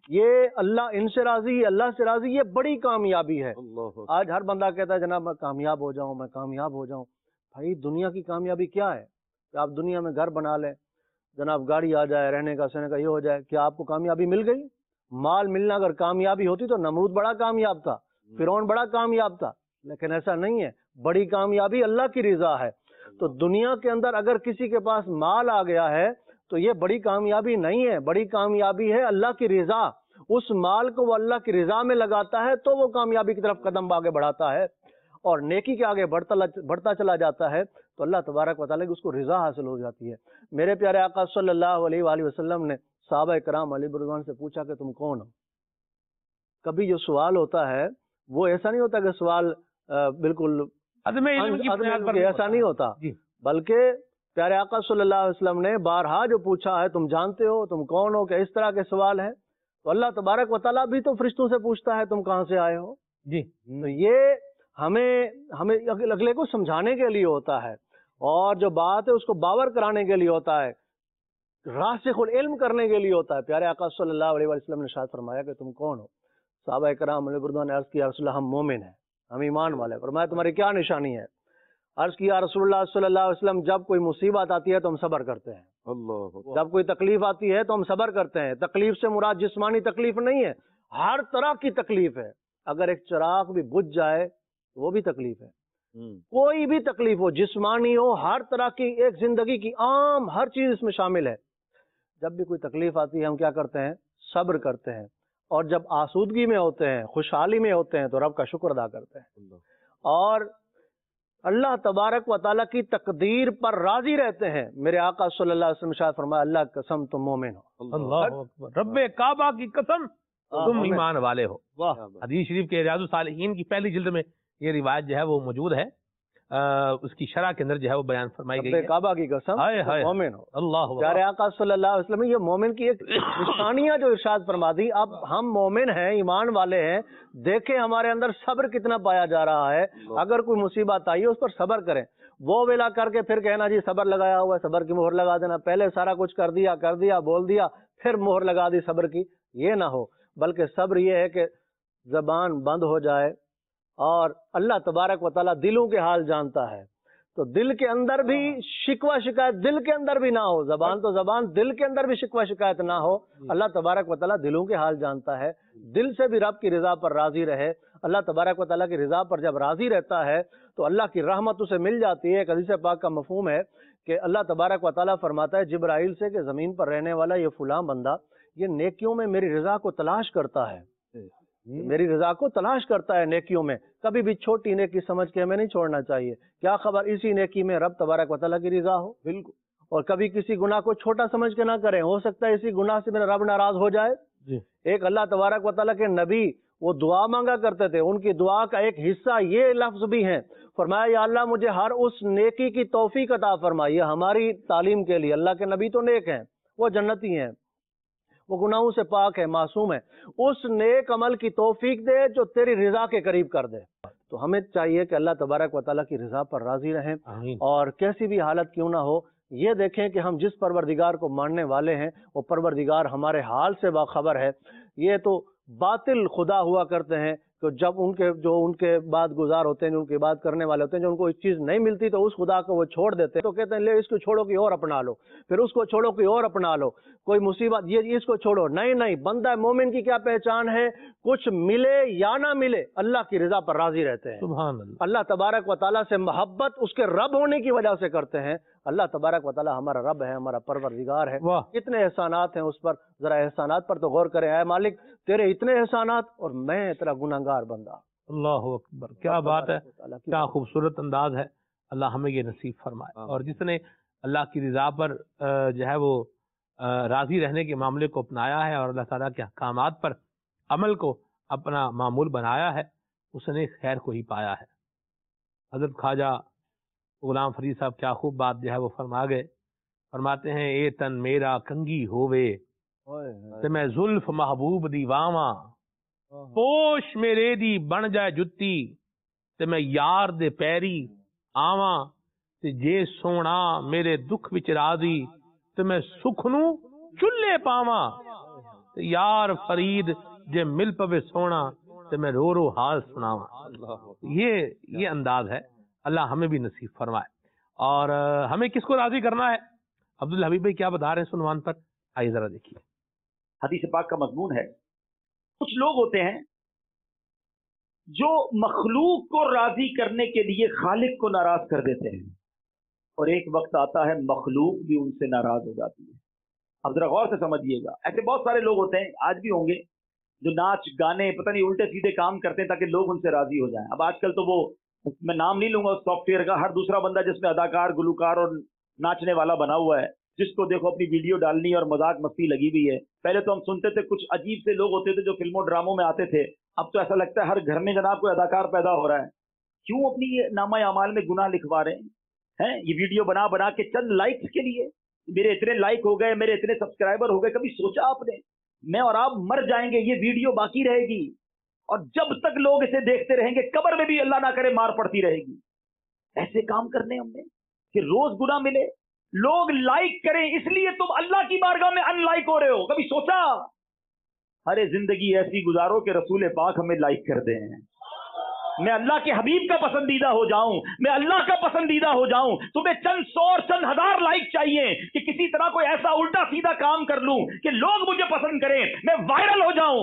یہ اللہ ان سے راضی، اللہ سے راضی، یہ بڑی کامیابی ہے. آج ہر بندہ کہتا ہے جناب میں کامیاب ہو جاؤں، میں کامیاب ہو جاؤں. بھائی دنیا کی کامیابی کیا ہے؟ کہ آپ دنیا میں گھر بنا لیں، جناب گاڑی آ جائے، رہنے کا سہنے کا یہ ہو جائے، کیا آپ کو کامیابی مل گئی؟ مال ملنا اگر کامیابی ہوتی تو نمرود بڑا کامیاب تھا، فرعون بڑا کامیاب تھا، لیکن ایسا نہیں ہے. بڑی کامیابی اللہ کی رضا ہے. تو دنیا کے اندر اگر کسی کے پاس مال آ گیا ہے تو یہ بڑی کامیابی نہیں ہے، بڑی کامیابی ہے اللہ کی رضا. اس مال کو وہ اللہ کی رضا میں لگاتا ہے تو وہ کامیابی کی طرف قدم آگے بڑھاتا ہے اور نیکی کے آگے بڑھتا چلا جاتا ہے تو اللہ تبارک و تعالیٰ کی اس کو رضا حاصل ہو جاتی ہے. میرے پیارے آقا صلی اللہ علیہ وآلہ وسلم نے صحابہ کرام علی رضوان سے پوچھا کہ تم کون ہو؟ کبھی جو سوال ہوتا ہے وہ ایسا نہیں ہوتا کہ سوال بالکل ایسا نہیں ہوتا، بلکہ پیارے آقا صلی اللہ علیہ وسلم نے بارہا جو پوچھا ہے تم جانتے ہو تم کون ہو، کہ اس طرح کے سوال ہے. تو اللہ تبارک و تعالیٰ بھی تو فرشتوں سے پوچھتا ہے تم کہاں سے آئے ہو. جی. تو یہ ہمیں اگلے کو سمجھانے کے لیے ہوتا ہے اور جو بات ہے اس کو باور کرانے کے لیے ہوتا ہے، راسخ العلم کرنے کے لیے ہوتا ہے. پیارے آقا صلی اللہ علیہ وسلم نے ارشاد فرمایا کہ تم کون ہو؟ صحابہ کرام علیہ رضوان نے عرض کیا رسول اللہ ہم مومن ہیں، ہم ایمان والے. فرمایا تمہاری کیا نشانی ہے؟ عرض کیا رسول اللہ صلی اللہ علیہ وسلم جب کوئی مصیبت آتی ہے تو ہم صبر کرتے ہیں، جب کوئی تکلیف آتی ہے تو ہم صبر کرتے ہیں. تکلیف سے مراد جسمانی تکلیف نہیں ہے، ہر طرح کی تکلیف ہے. اگر ایک چراغ بھی بجھ جائے وہ بھی تکلیف ہے، کوئی بھی تکلیف ہو، جسمانی ہو، ہر طرح کی ایک زندگی کی عام ہر چیز اس میں شامل ہے. جب بھی کوئی تکلیف آتی ہے ہم کیا کرتے ہیں؟ صبر کرتے ہیں. اور جب آسودگی میں ہوتے ہیں، خوشحالی میں ہوتے ہیں تو رب کا شکر ادا کرتے ہیں اور اللہ تبارک و تعالیٰ کی تقدیر پر راضی رہتے ہیں. میرے آقا صلی اللہ علیہ وسلم شاید فرمایا اللہ کی قسم تم مومن ہو. اللہ اکبر، رب کعبہ کی قسم تم ایمان والے ہو. حدیث شریف کے ریاض الصالحین کی پہلی جلد میں یہ روایت جو ہے وہ موجود ہے، اس کی شرح کے اندر جو ہے وہ بیان فرمائی گئی ہے. کعبہ کی قسم مومن ہو. اللہ پیارے آقا صلی اللہ علیہ وسلم یہ مومن کی ایک نشانیاں جو ارشاد فرما دی. اب ہم مومن ہیں، ایمان والے ہیں، دیکھیں ہمارے اندر صبر کتنا پایا جا رہا ہے. اگر کوئی مصیبت آئی ہے اس پر صبر کریں. वो वेला करके फिर कहना जी सब्र लगाया हुआ है, सब्र की मोहर लगा देना, पहले सारा कुछ कर दिया बोल दिया, फिर मोहर लगा दी सब्र की, ये ना हो। बल्कि सब्र ये है कि जबान बंद हो जाए और अल्लाह तबारक व तआला दिलों के हाल जानता है, तो दिल के अंदर भी शिकवा शिकायत दिल के अंदर भी ना हो, जबान तो जबान, दिल के अंदर भी शिकवा शिकायत ना हो। अल्लाह तबारक व तआला दिलों के हाल जानता है, दिल से भी रब की रजा पर राजी रहे। अल्लाह तबारक व तआला की रजा पर जब राजी रहता है तो अल्लाह की रहमत उसे मिल जाती है। एक हदीस पाक का मफहूम है कि अल्लाह तबारक व तआला फरमाता है जिब्राइल से कि जमीन पर रहने वाला ये फलां बंदा ये नेकियों में मेरी रजा को तलाश करता है, मेरी रजा को तलाश करता है नेकियों में, कभी भी छोटी नेकी समझ के हमें नहीं छोड़ना चाहिए। क्या खबर इसी नेकी में रब तबारक व तआला की रजा हो, बिल्कुल। और कभी किसी गुनाह को छोटा समझ के ना करें, हो सकता है इसी गुनाह से मेरा रब नाराज हो जाए। एक अल्लाह तबारक व तआला के नबी वो दुआ मांगा करते थे, उनकी दुआ का एक हिस्सा ये लफ्ज भी है, फरमाया या अल्लाह मुझे हर उस नेकी की तौफीक अता फरमा। ये हमारी तालीम के लिए, अल्लाह के नबी तो नेक हैं, वो जन्नती हैं, वो गुनाहों से पाक है, मासूम है, उस नेक अमल की तौफीक दे जो तेरी रजा के करीब कर दे। तो हमें चाहिए कि अल्लाह तबारक व तआला की रजा पर राजी रहें और कैसी भी हालत क्यों ना हो, ये देखें कि हम जिस परवरदिगार को मानने वाले हैं वो परवरदिगार हमारे हाल से बाखबर है। ये तो बातिल खुदा हुआ करते हैं तो जब उनके बाद गुजार होते हैं, उनकी बात करने वाले होते हैं, जो उनको एक चीज नहीं मिलती तो उस खुदा को वो छोड़ देते हैं, तो कहते हैं ले इसको छोड़ो कि और अपना लो, फिर उसको छोड़ो कि और अपना लो, कोई मुसीबत ये इसको छोड़ो। नहीं, बंदा मोमिन की क्या पहचान है, कुछ मिले या ना मिले अल्लाह की रजा पर राजी रहते हैं। सुभान अल्लाह। अल्लाह तबारक व तआला से मोहब्बत उसके रब होने की वजह से करते हैं। अल्लाह तबारक व तआला हमारा रब है, हमारा परवरदिगार है, कितने एहसानात हैं उस पर, जरा एहसानात पर तो गौर करें। ऐ मालिक तेरे इतने एहसानात और मैं तेरा गुनाहगार बंदा। अल्लाह अकबर, क्या बात है, क्या खूबसूरत अंदाज है। अल्लाह हमें ये नसीब फरमाए। और जिसने अल्लाह की रजा पर जो है वो राजी रहने के मामले को अपनाया है और अल्लाह ताला के अहकामात पर अमल को अपना मामूल बनाया है, उसने खैर को ही पाया है। हजरत ख्वाजा गुलाम फरीद साहब क्या खूब बात जो है वो फरमा गए, फरमाते हैं ए तन मेरा कंगी होवे ते मैं जुल्फ महबूब दी वावा, पोश मेरे दी बन जाए जुत्ती ते मैं यार दे पैरी आवा, ते जे सोना मेरे दुख विच राजी ते मैं सुख नू चुल्ले पावा, ते यार फरीद जे मिल पवे सोना ते मैं रो रो हाल सुनावा। ये अंदाज है। अल्लाह हमें भी नसीब फरमाए। और हमें किसको राजी करना है, अब्दुल हबीब भाई क्या बता रहे हैं सुनवान पर, आइए जरा देखिए। हदीस पाक का मजमून है, कुछ लोग होते हैं जो मखलूक को राजी करने के लिए खालिक को नाराज कर देते हैं, और एक वक्त आता है मखलूक भी उनसे नाराज हो जाती है। अब जरा गौर से समझिएगा, ऐसे बहुत सारे लोग होते हैं, आज भी होंगे, जो नाच गाने पता नहीं उल्टे सीधे काम करते हैं ताकि लोग उनसे राजी हो जाएं। अब आजकल तो वो, मैं नाम नहीं लूंगा उस सॉफ्टवेयर का, हर दूसरा बंदा जिसमें अदाकार, गुलकार और नाचने वाला बना हुआ है, जिसको देखो अपनी वीडियो डालनी और मजाक मस्ती लगी हुई है। पहले तो हम सुनते थे कुछ अजीब से लोग होते थे जो फिल्मों ड्रामों में आते थे, अब तो ऐसा लगता है हर घर में जनाब कोई अदाकार पैदा हो रहा है। क्यों अपनी ये नामा अमाल में गुनाह लिखवा रहे हैं? ये वीडियो बना बना के चंद लाइक्स के लिए, मेरे इतने लाइक हो गए, मेरे इतने सब्सक्राइबर हो गए। कभी सोचा आपने, मैं और आप मर जाएंगे, ये वीडियो बाकी रहेगी, और जब तक लोग इसे देखते रहेंगे कब्र में भी अल्लाह ना करे मार पड़ती रहेगी। ऐसे काम करने हमने कि रोज गुनाह मिले, लोग लाइक करें, इसलिए तुम अल्लाह की बारगाह में अनलाइक हो रहे हो। कभी सोचा? अरे जिंदगी ऐसी गुजारो कि रसूल पाक हमें लाइक कर दें, मैं अल्लाह के हबीब का पसंदीदा हो जाऊं, मैं अल्लाह का पसंदीदा हो जाऊं। तुम्हें चंद सौ और चंद हजार लाइक चाहिए कि किसी तरह कोई ऐसा उल्टा सीधा काम कर लूं कि लोग मुझे पसंद करें, मैं वायरल हो जाऊं।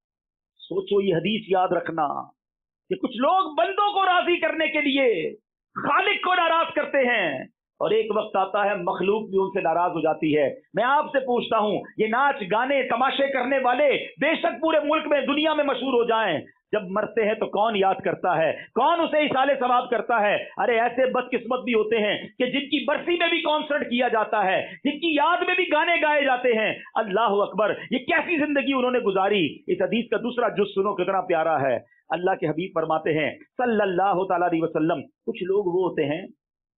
सोचो, ये हदीस याद रखना कि कुछ लोग बंदों को राजी करने के लिए खालिक को नाराज करते हैं, और एक वक्त आता है मखलूक भी उनसे नाराज हो जाती है। मैं आपसे पूछता हूं, ये नाच गाने तमाशे करने वाले बेशक पूरे मुल्क में दुनिया में मशहूर हो जाएं, जब मरते हैं तो कौन याद करता है, कौन उसे इशाले सवाब करता है? अरे ऐसे बदकिस्मत भी होते हैं कि जिनकी बरसी में भी कॉन्सर्ट किया जाता है, जिनकी याद में भी गाने गाए जाते हैं। अल्लाह अकबर, ये कैसी जिंदगी उन्होंने गुजारी। इस हदीस का दूसरा जुज़ सुनो, कितना प्यारा है। अल्लाह के हबीब फरमाते हैं सल्लल्लाहु तआला अलैहि वसल्लम, कुछ लोग वो होते हैं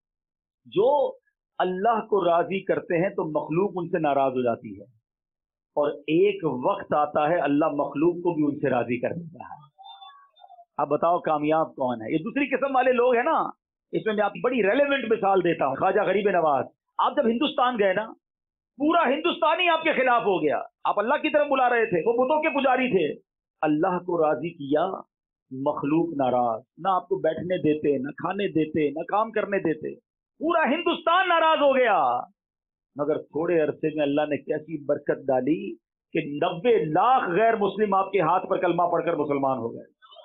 जो अल्लाह को राजी करते हैं तो मखलूक उनसे नाराज हो जाती है, और एक वक्त आता है अल्लाह मखलूक को भी उनसे राजी कर देता है। अब बताओ कामयाब कौन है? ये दूसरी किस्म वाले लोग हैं ना, इसमें मैं आपकी बड़ी रेलेवेंट मिसाल देता हूँ। ख्वाजा गरीब नवाज, आप जब हिंदुस्तान गए ना, पूरा हिंदुस्तान ही आपके खिलाफ हो गया। आप अल्लाह की तरफ बुला रहे थे, वो बुतों के पुजारी थे। अल्लाह को राजी किया, मखलूक नाराज, ना आपको बैठने देते, ना खाने देते, ना काम करने देते, पूरा हिंदुस्तान नाराज हो गया। मगर थोड़े अरसे में अल्लाह ने कैसी बरकत डाली कि 90 लाख गैर मुस्लिम आपके हाथ पर कलमा पढ़कर मुसलमान हो गए।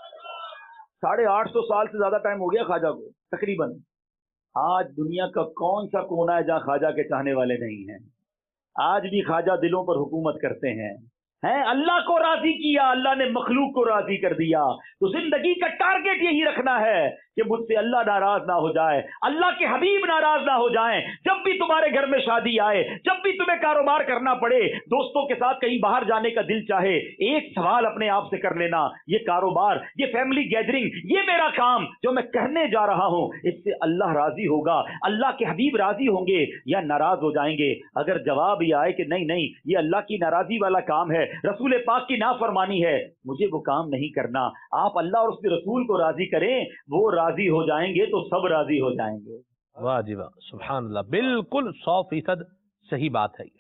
850 साल से ज्यादा टाइम हो गया ख्वाजा को तकरीबन। आज दुनिया का कौन सा कोना है जहां ख्वाजा के चाहने वाले नहीं हैं? आज भी ख्वाजा दिलों पर हुकूमत करते हैं। अल्लाह को राजी किया, अल्लाह ने मखलूक को राजी कर दिया। तो जिंदगी का टारगेट यही रखना है कि मुझसे अल्लाह नाराज ना हो जाए, अल्लाह के हबीब नाराज ना हो जाएं। जब भी तुम्हारे घर में शादी आए, जब भी तुम्हें कारोबार करना पड़े, दोस्तों के साथ कहीं बाहर जाने का दिल चाहे, एक सवाल अपने आप से कर लेना, ये कारोबार, ये फैमिली गैदरिंग, ये मेरा काम जो मैं कहने जा रहा हूं, इससे अल्लाह राजी होगा, अल्लाह के हबीब राजी होंगे या नाराज हो जाएंगे? अगर जवाब ये आए कि नहीं नहीं, ये अल्लाह की नाराजी वाला काम है, रसूल पाक की नाफरमानी है, मुझे वो काम नहीं करना, आप अल्लाह और उसके रसूल को राजी करें, वो राजी हो जाएंगे तो सब राजी हो जाएंगे। वाह जी वाह, सुभान अल्लाह, बिल्कुल 100% सही बात है। ये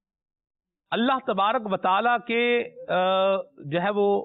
अल्लाह तबारक व तआला के जो है वो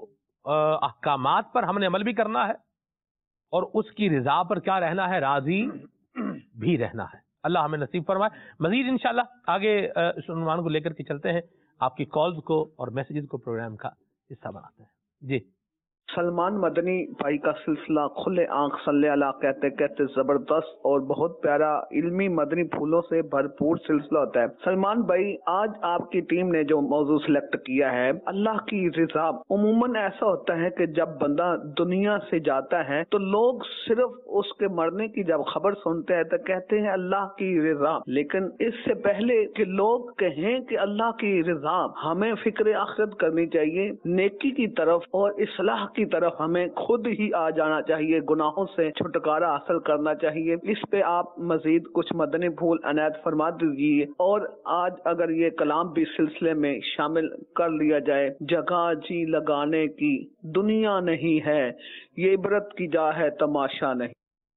अहकामात पर हमने अमल भी करना है और उसकी रिजा पर क्या रहना है, राजी भी रहना है। अल्लाह हमें नसीब फरमाए। मजीद इंशाल्लाह आगे इस उन्वान को लेकर के चलते हैं, आपकी कॉल्स को और मैसेजेस को प्रोग्राम का हिस्सा बनाते हैं। जी, सलमान मदनी भाई का सिलसिला खुले आंख सल्ले अला कहते कहते जबरदस्त और बहुत प्यारा इल्मी मदनी फूलों से भरपूर सिलसिला होता है। सलमान भाई, आज आपकी टीम ने जो मौजू सिलेक्ट किया है, अल्लाह की रिजा, उमूमन ऐसा होता है कि जब बंदा दुनिया से जाता है तो लोग सिर्फ उसके मरने की जब खबर सुनते हैं तो कहते हैं अल्लाह की रिजा, लेकिन इससे पहले कि लोग कहें कि अल्लाह की रिजा, हमें फिक्र आखिरत करनी चाहिए, नेकी की तरफ और इस्लाह की तरफ हमें खुद ही आ जाना चाहिए, गुनाहों से छुटकारा हासिल करना चाहिए। इस पे आप मजीद कुछ मदनी फूल अनायत फरमा दीजिए। और आज अगर ये कलाम भी सिलसिले में शामिल कर लिया जाए, जगह जी लगाने की दुनिया नहीं है, ये इबरत की जा है तमाशा नहीं।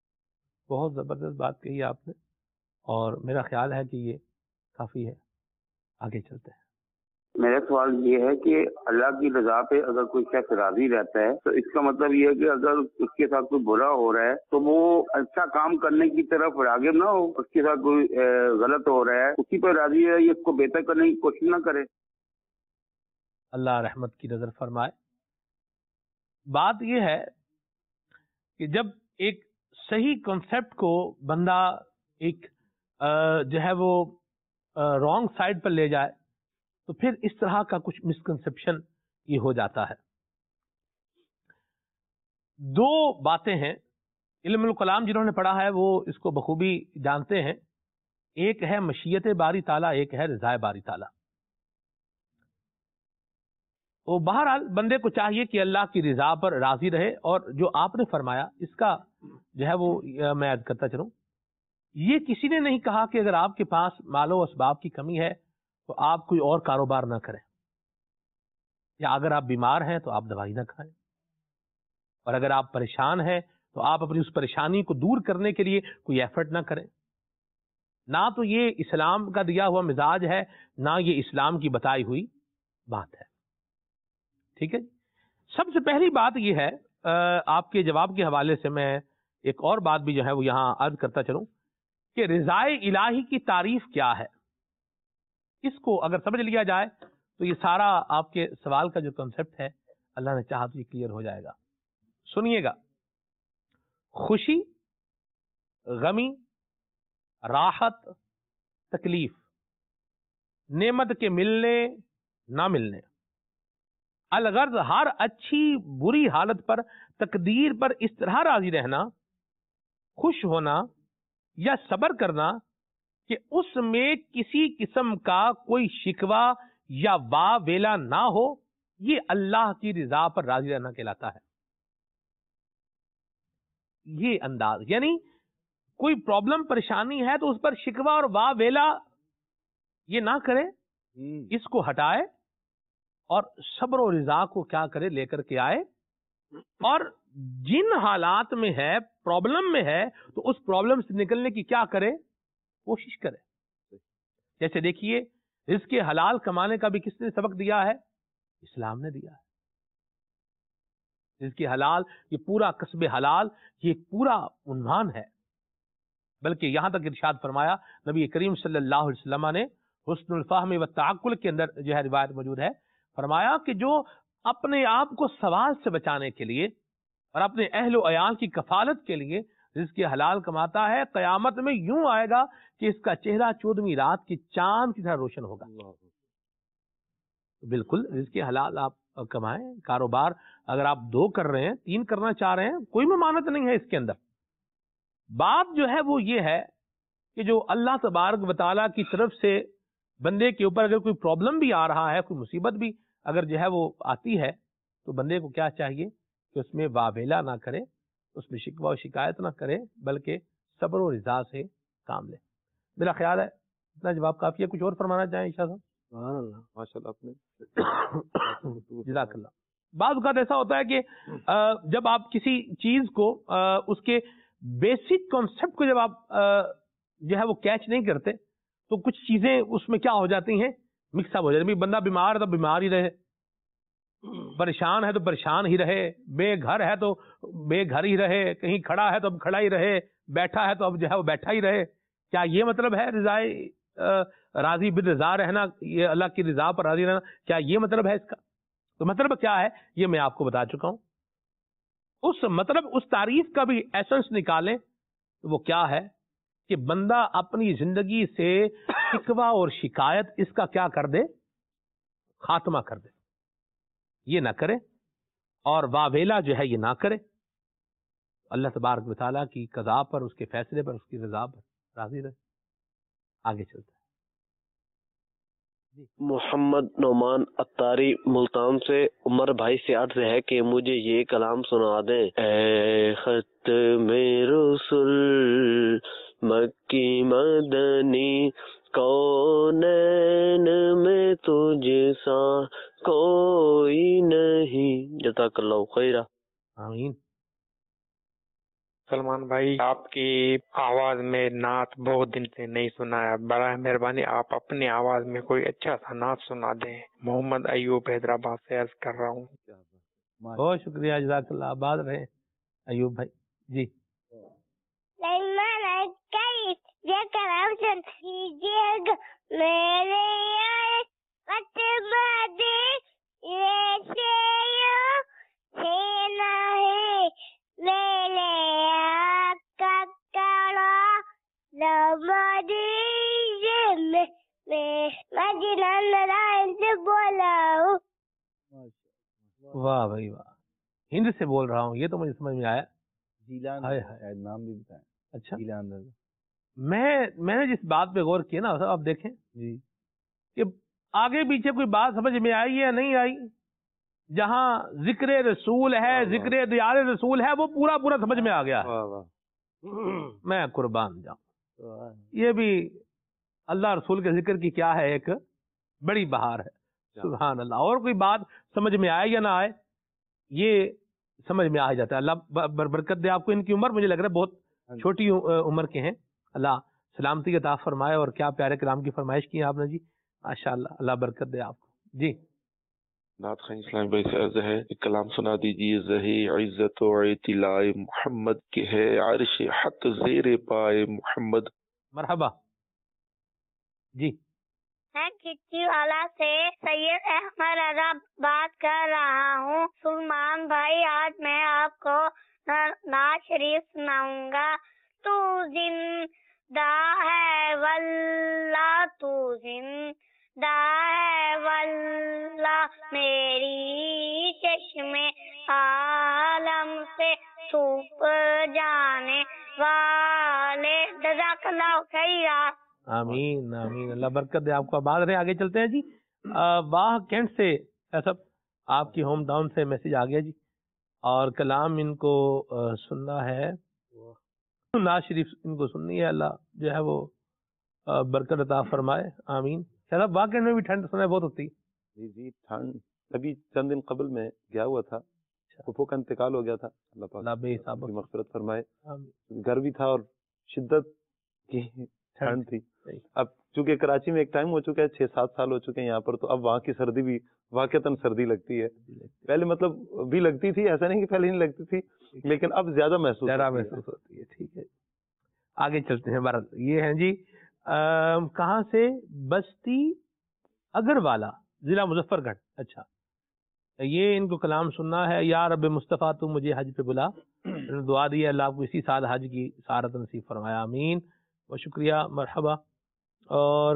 बहुत जबरदस्त बात कही आपने और मेरा ख्याल है कि ये काफी है। आगे चलते हैं। मेरा सवाल ये है कि अल्लाह की रजा पे अगर कोई शख्स राजी रहता है तो इसका मतलब ये है कि अगर उसके साथ कोई बुरा हो रहा है तो वो अच्छा काम करने की तरफ रागिब ना हो, उसके साथ कोई गलत हो रहा है उसी पर राजी है, ये उसको बेहतर करने की कोशिश ना करे। अल्लाह रहमत की नजर फरमाए। बात यह है कि जब एक सही कॉन्सेप्ट को बंदा एक जो है वो रॉन्ग साइड पर ले जाए तो फिर इस तरह का कुछ मिसकंसेप्शन ये हो जाता है। दो बातें हैं, इल्मुल कलाम जिन्होंने पढ़ा है वो इसको बखूबी जानते हैं। एक है मशीयत बारी ताला, एक है रिज़ाए बारी ताला। वो बहरहाल बंदे को चाहिए कि अल्लाह की रिजा पर राजी रहे। और जो आपने फरमाया इसका जो है वो मैं अर्ज करता चलूं, ये किसी ने नहीं कहा कि अगर आपके पास मालो असबाब की कमी है तो आप कोई और कारोबार ना करें, या अगर आप बीमार हैं तो आप दवाई ना खाएं, और अगर आप परेशान हैं तो आप अपनी उस परेशानी को दूर करने के लिए कोई एफर्ट ना करें। ना तो ये इस्लाम का दिया हुआ मिजाज है, ना ये इस्लाम की बताई हुई बात है। ठीक है, सबसे पहली बात यह है, आपके जवाब के हवाले से मैं एक और बात भी जो है वो यहां अर्ज करता चलूं कि रिज़ाए इलाही की तारीफ क्या है। इसको अगर समझ लिया जाए तो ये सारा आपके सवाल का जो कॉन्सेप्ट है, अल्लाह ने चाहा तो ये क्लियर हो जाएगा। सुनिएगा, खुशी, गमी, राहत, तकलीफ, नेमत के मिलने ना मिलने, अलगर्ज हर अच्छी बुरी हालत पर, तकदीर पर इस तरह राजी रहना, खुश होना या सब्र करना कि उसमें किसी किस्म का कोई शिकवा या वावेला ना हो, ये अल्लाह की रिजा पर राजी रहना कहलाता है। ये अंदाज, यानी कोई प्रॉब्लम परेशानी है तो उस पर शिकवा और वावेला ये ना करे, इसको हटाए और सब्र और रिजा को क्या करे, लेकर के आए اور جن حالات میں ہے، پرابلم میں ہے، تو اس پرابلم سے نکلنے کی کیا کرے؟ کوشش کرے. جیسے دیکھیے رزق حلال کمانے کا بھی کس نے سبق دیا ہے؟ اسلام نے دیا ہے. رزق حلال، یہ پورا کسب حلال، یہ ایک پورا عنوان ہے. بلکہ یہاں تک ارشاد فرمایا نبی کریم صلی اللہ علیہ وسلم نے حسن الفہم و تعقل کے اندر جو ہے روایت موجود ہے، فرمایا کہ جو اپنے آپ کو سوال سے بچانے کے لیے اور اپنے اہل و عیال کی کفالت کے لیے رزق حلال کماتا ہے، قیامت میں یوں آئے گا کہ اس کا چہرہ 14ویں رات کی چاند کی طرح روشن ہوگا. بالکل رزق حلال آپ کمائیں. کاروبار اگر آپ 2 کر رہے ہیں، 3 کرنا چاہ رہے ہیں، کوئی ممانعت نہیں ہے اس کے اندر. بات جو ہے وہ یہ ہے کہ جو اللہ تبارک و تعالیٰ کی طرف سے بندے کے اوپر اگر کوئی پرابلم بھی آ رہا ہے، کوئی مصیبت بھی اگر جو ہے وہ آتی ہے، تو بندے کو کیا چاہیے کہ اس میں واویلا نہ کرے، اس میں شکوہ و شکایت نہ کرے، بلکہ صبر و رضا سے کام لے. میرا خیال ہے اتنا جواب کافی ہے. کچھ اور فرمانا چاہیں عائشہ صاحب؟ سبحان اللہ، ماشاء اللہ. آپ نے جزاک اللہ. بعض اوقات ایسا ہوتا ہے کہ جب آپ کسی چیز کو اس کے بیسک کانسیپٹ کو جب آپ جو ہے وہ کیچ نہیں کرتے، تو کچھ چیزیں اس میں کیا ہو جاتی ہیں، مکس اپ ہو جاتی ہیں. بندہ بیمار ہے تو بیمار ہی رہے، پریشان ہے تو پریشان ہی رہے، بے گھر ہے تو بے گھر ہی رہے، کہیں کھڑا ہے تو اب کھڑا ہی رہے، بیٹھا ہے تو اب جو ہے وہ بیٹھا ہی رہے. کیا یہ مطلب ہے راضی بالرضا رہنا، یہ اللہ کی رضا پر راضی رہنا؟ کیا یہ مطلب ہے اس کا؟ تو مطلب کیا ہے یہ میں آپ کو بتا چکا ہوں. اس مطلب اس تعریف کا بھی ایسنس نکالیں تو وہ کیا ہے کہ بندہ اپنی زندگی سے شکوہ اور شکایت اس کا کیا کر دے؟ خاتمہ کر دے. یہ نہ کرے اور واویلا جو ہے یہ نہ کرے. اللہ تبارک و تعالیٰ کی قضا پر، اس کے فیصلے پر، اس کی رضا پر راضی رہے. آگے چلتا ہے. محمد نعمان اتاری ملتان سے. عمر بھائی سے عرض ہے کہ مجھے یہ کلام سنا دیں. اے ختم رسول مکی مدنی، کونین میں تجھ سا کوئی نہیں. جزاک اللہ خیرہ. آمین. سلمان بھائی، آپ کی آواز میں نعت بہت دن سے نہیں سنا ہے، برائے مہربانی آپ اپنی آواز میں کوئی اچھا سا نعت سنا دیں. محمد ایوب حیدرآباد سے عرض کر رہا ہوں. بہت شکریہ، جزاک اللہ. آباد رہے ایوب بھائی. جی یہ کلام سن لیجیے گا. میرے واہ بھائی واہ، ہند سے بول رہا ہوں، یہ تو مجھے سمجھ میں آیا. جیلان شاید نام بھی بتائیں. اچھا، جیلان. میں نے جس بات پہ غور کیا نا، آپ دیکھیں جی کہ آگے پیچھے کوئی بات سمجھ میں آئی یا نہیں آئی. جہاں ذکر رسول ہے، ذکر دیار رسول ہے، وہ پورا پورا سمجھ میں آ گیا ہے. میں قربان جاؤں. یہ بھی اللہ رسول کے ذکر کی کیا ہے، ایک بڑی بہار ہے. سبحان اللہ. اور کوئی بات سمجھ میں آئے یا نہ آئے، یہ سمجھ میں آ جاتا ہے. اللہ برکت دے آپ کو. ان کی عمر مجھے لگ رہا ہے بہت چھوٹی عمر کے ہیں. اللہ سلامتی عطا فرمائے. اور کیا پیارے کلام کی فرمائش کی ہے آپ نے جی، ماشاء اللہ. اللہ برکت دے آپ کو. جی نعت خان اسلام بھائی سے عرض ہے ایک کلام سنا دیجیے. زہی عزت و اطلاع محمد کے ہے، عرش حق زیر پائے محمد. مرحبا. جی میں کچی والا سے سید احمد رضا بات کر رہا ہوں. سلمان بھائی، آج میں آپ کو نعت شریف سناؤں گا. تو زندہ ہے واللہ، تو زندہ ہے واللہ، میری چشم عالم سے چھپ جانے والے. جزاک اللہ خیرہ. آمین آمین. اللہ برکت دے آپ کو. آباد رہے. آگے چلتے ہیں جی. واہ کینٹ سے صاحب آپ کی ہوم ٹاؤن سے میسج آ گیا جی، اور کلام ان کو سننا ہے. ناز شریف ان کو سننی ہے. اللہ جو ہے وہ برکت عطا فرمائے. آمین. صاحب واہ کینٹ میں بھی ٹھنڈ سنا بہت ہوتی. جی ٹھنڈ ابھی چند دن قبل میں گیا ہوا تھا. پھپھو کا انتقال ہو گیا تھا، اللہ پاک کی مغفرت فرمائے. گھر بھی تھا اور شدت کی ٹھنڈ تھی. اب چونکہ کراچی میں ایک ٹائم ہو چکا ہے، 6-7 سال ہو چکے ہیں یہاں پر، تو اب وہاں کی سردی بھی واقعتاً سردی لگتی ہے. پہلے مطلب بھی لگتی تھی، ایسا نہیں کہ پہلے نہیں لگتی تھی، لیکن اب زیادہ محسوس ہوتی ہے. ٹھیک ہے، آگے چلتے ہیں. بارہ یہ ہیں جی کہاں سے؟ بستی اگروالا، ضلع مظفر گڑھ. اچھا، یہ ان کو کلام سننا ہے. یا رب مصطفیٰ تو مجھے حج پہ بلا. دعا دی ہے اللہ آپ کو اسی سال حج کی سعادت نصیب فرمایا، آمین و شکریہ، مرحبا. اور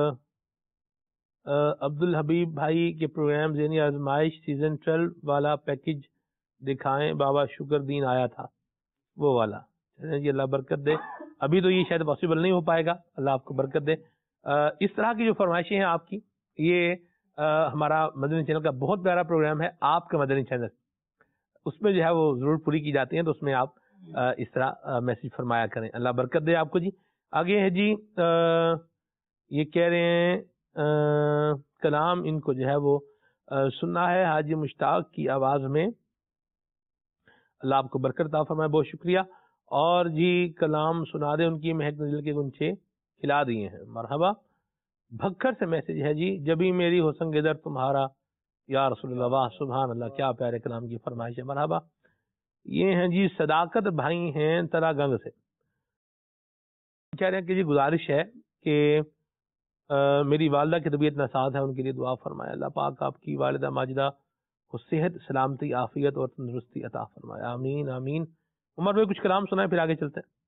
عبد الحبیب بھائی کے پروگرام یعنی آزمائش سیزن 12 والا پیکج دکھائیں، بابا شکر دین آیا تھا وہ والا. جی اللہ برکت دے. ابھی تو یہ شاید پاسبل نہیں ہو پائے گا، اللہ آپ کو برکت دے. اس طرح کی جو فرمائشیں ہیں آپ کی، یہ ہمارا مدنی چینل کا بہت پیارا پروگرام ہے، آپ کا مدنی چینل، اس میں جو ہے وہ ضرور پوری کی جاتی ہیں. تو اس میں آپ اس طرح میسج فرمایا کریں. اللہ برکت دے آپ کو جی. آگے ہے جی یہ کہہ رہے ہیں کلام ان کو جو ہے وہ سننا ہے حاجی مشتاق کی آواز میں. اللہ آپ کو برکت عطا فرمائے، بہت شکریہ. اور جی کلام سنا دے، ان کی مہک نزل کے گنچے کھلا دیے ہیں، مرحبا. بھکر سے میسج ہے جی، جبھی میری ہو سنگ ادھر تمہارا یا رسول اللہ، واہ سبحان اللہ، کیا پیارے کلام کی فرمائش ہے، مرحبا. یہ ہیں جی صداقت بھائی ہیں ترا گنگ سے. کہہ رہے ہیں کہ جی گزارش ہے کہ میری والدہ کی طبیعت ناساز ہے، ان کے لیے دعا فرمائے. اللہ پاک آپ کی والدہ ماجدہ کو صحت، سلامتی، عافیت اور تندرستی عطا فرمائے، آمین آمین. عمر بھائی کچھ کلام سنائیں پھر آگے چلتے ہیں.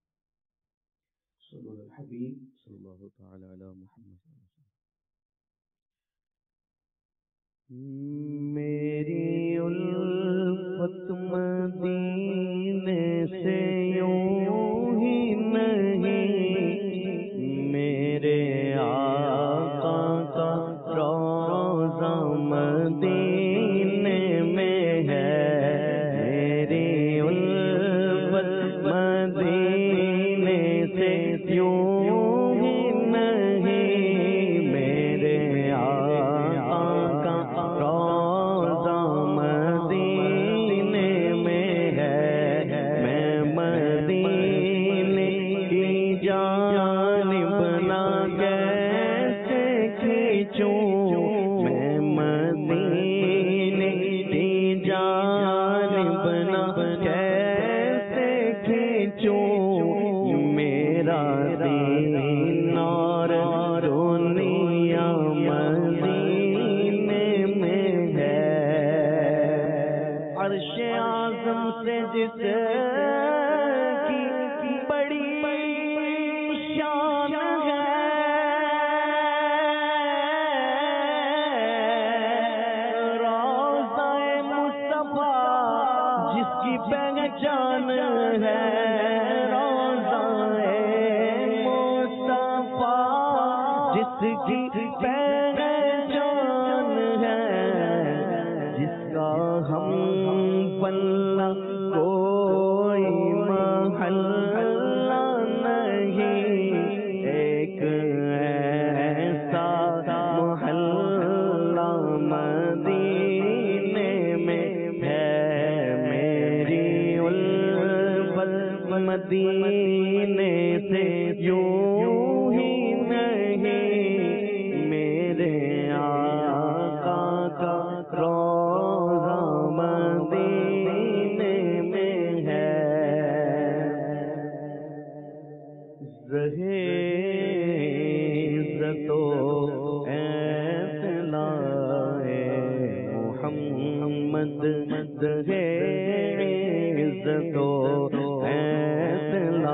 میری الفت مدینے سے یوں ہی نہیں، میرے آقا کا روضہ مدینے میں ہے. میری الفت مدینے سے یوں ہی نہیں، میرے آقا کا روضہ مدینے میں ہے. میں مدینے کی جانب نہ کیسے کھینچوں، میں مدینے کی جانب نہ کیسے کھینچوں، میرا دین اور دنیا مدینے میں ہے. عرش اعظم سے جس کی بڑی شان ہے، روضہ مصطفیٰ جس کی پہچان ہے، روضہ مصطفیٰ جس کی پہچان ہے، جس کا ہم بلّہ کوئی محلہ نہیں، ایک ایسا محلہ مدینے میں ہے. میری الفت مدینے سے یوں ہی نہیں، میرے آقا کا روضہ مدینے میں ہے. رہے عزت و اطلاع محمد، رہے عزت و اطلاع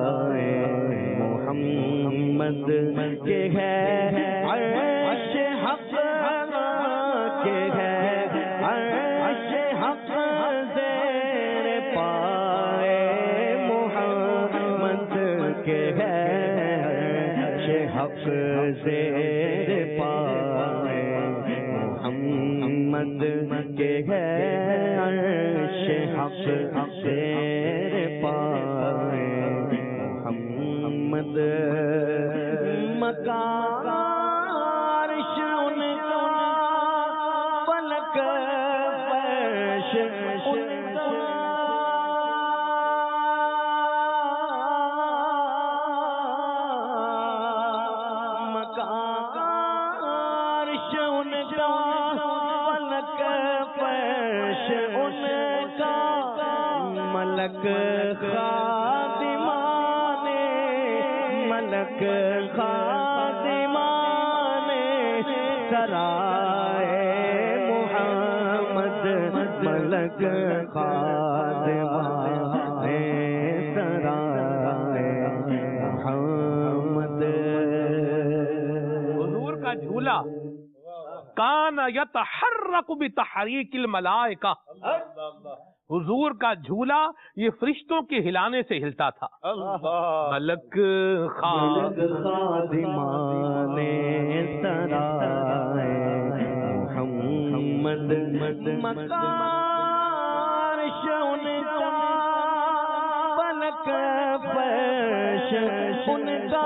محمد کے ہے عرش حق کے ہے، عرش حق زیر پائے محمد کے ہے، عرش حق زیر پائے محمد کے ہے، عرش حق زیر پائے محمد. مکان عرش ان کا، فلک فرش ان ملک خادمان ملک خادمان سرائے محمد ملک خادمان سرائے محمد. حضور کا جھولا کان یتحرک بتحریک الملائکہ، حضور کا جھولا یہ فرشتوں کے ہلانے سے ہلتا تھا. ملک خادمان سرائے محمد مکار شون کا فلک فرش ان کا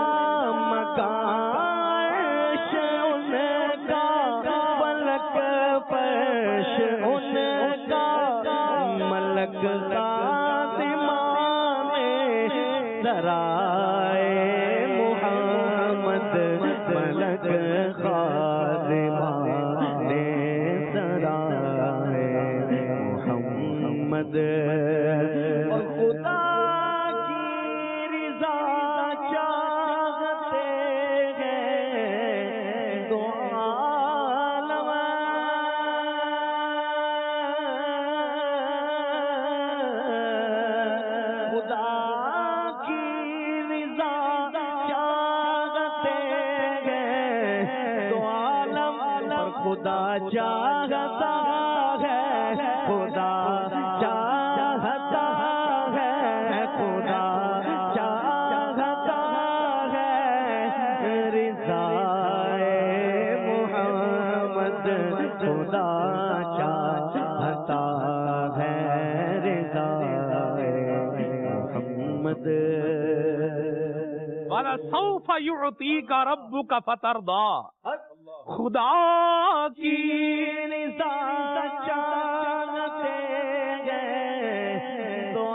مکار شون کا فلک فرش ان کا ملک خادمان سرائے محمد ملک خادمان سرائے محمد. اور خدا کی رضا چاہتے ہیں دو عالم، خدا کی رضا چاہتے ہیں دو عالم، اور خدا چاہتا ہے خدا چاہتا ہے خدا چاہتا ہے رضائے محمد خدا چاہتا ہے رضائے محمد. وَلَسَوْفَ يُعْطِيكَ رَبُّكَ فَتَرْضَىٰ، خدا کی رضا چاہتے ہیں تو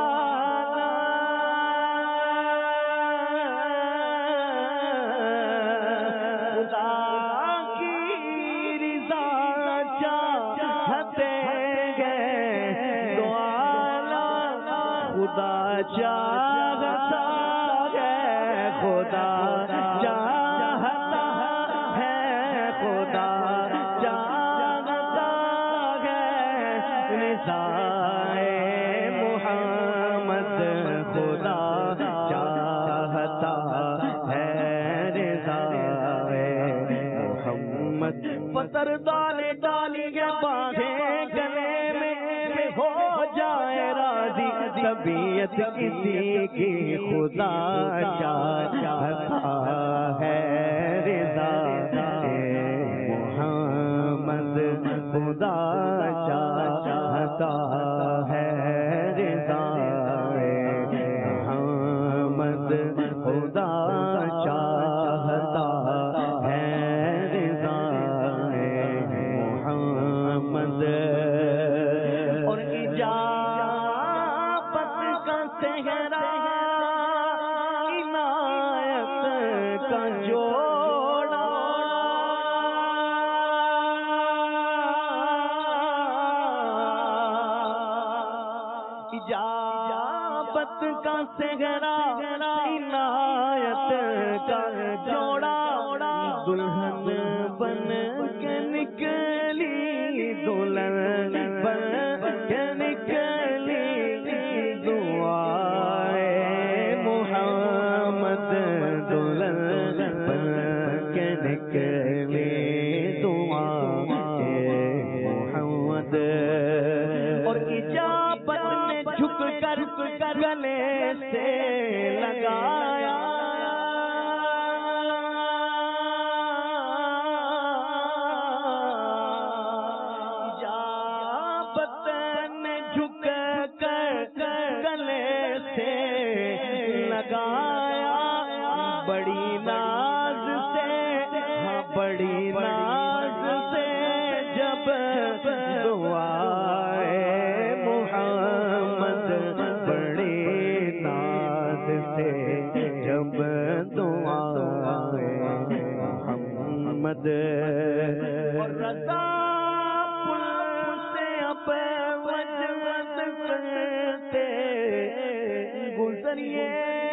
خدا کی رضا چاہتے ہیں تو خدا چاہتا ہے خدا چاہتا ہے خدا چاہتا ہے رضائے محمد خدا چاہتا ہے رضائے محمد. پتر ڈالے ڈالی ہے باندھے گلے میں ہو جائے راضی طبیعت کسی کی خدا چاہتا ہے رضائے محمد خدا چاہتا ہے رضائے محمد خدا چاہتا ہے رضائے محمد. اور اجابت کا صحرا عنایت کا جوڑا اجابت کا صحرا عنایت کا جوڑا دلہن بن کے نکلی دلہن بن کے نکلی دعائے محمد دلہن بن کے نکلی دعائے محمد. اور اجابت نے جھک کر گلے سے لگایا اجابت نے جھک کر گلے سے لگایا بڑی ناز سے ہاں بڑی ناز سے جب دعائے محمد بڑی ناز سے جب دعائے محمد. اور رضا پل سے اب وجود کرتے गुजरिए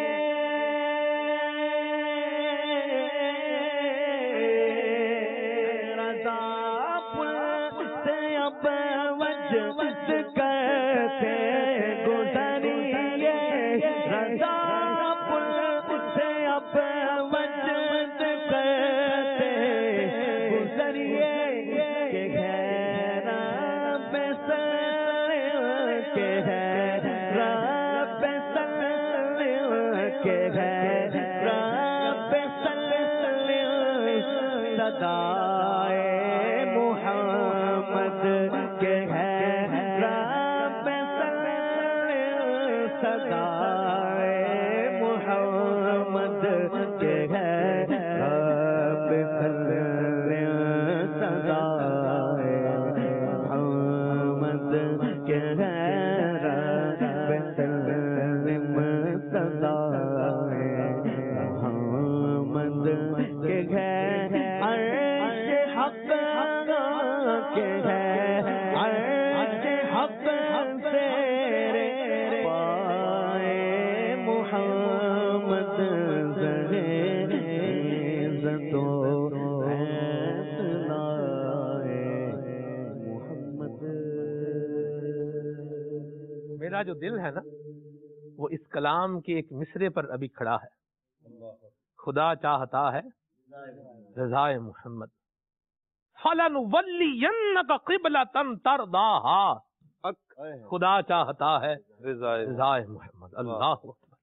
रज़ा पुल से अब वजद करते गुजरिए रज़ा पुल से अब वजद करते गुजरिए के है रब सल के है रब सल के है रब सल सदाए मुहम्मद के है रब सल सदाए मुहम्मद के है रब सल सदाए मुहम्मद के है रब सल सदाए मुहम्मद के है अर्श हक के है अर्श हक से पाए मुहम्मद ज़रे इज़्ज़तो ऐतलाए मुहम्मद। मेरा जो दिल है ना वो इस कलाम के एक मिसरे पर अभी खड़ा है। खुदा चाहता है रज़ाए मुहम्मद फलनुवल्लियन्नका क़िबलतन तरदाहा। खुदा चाहता है रज़ाए मुहम्मद। अल्लाह अकबर।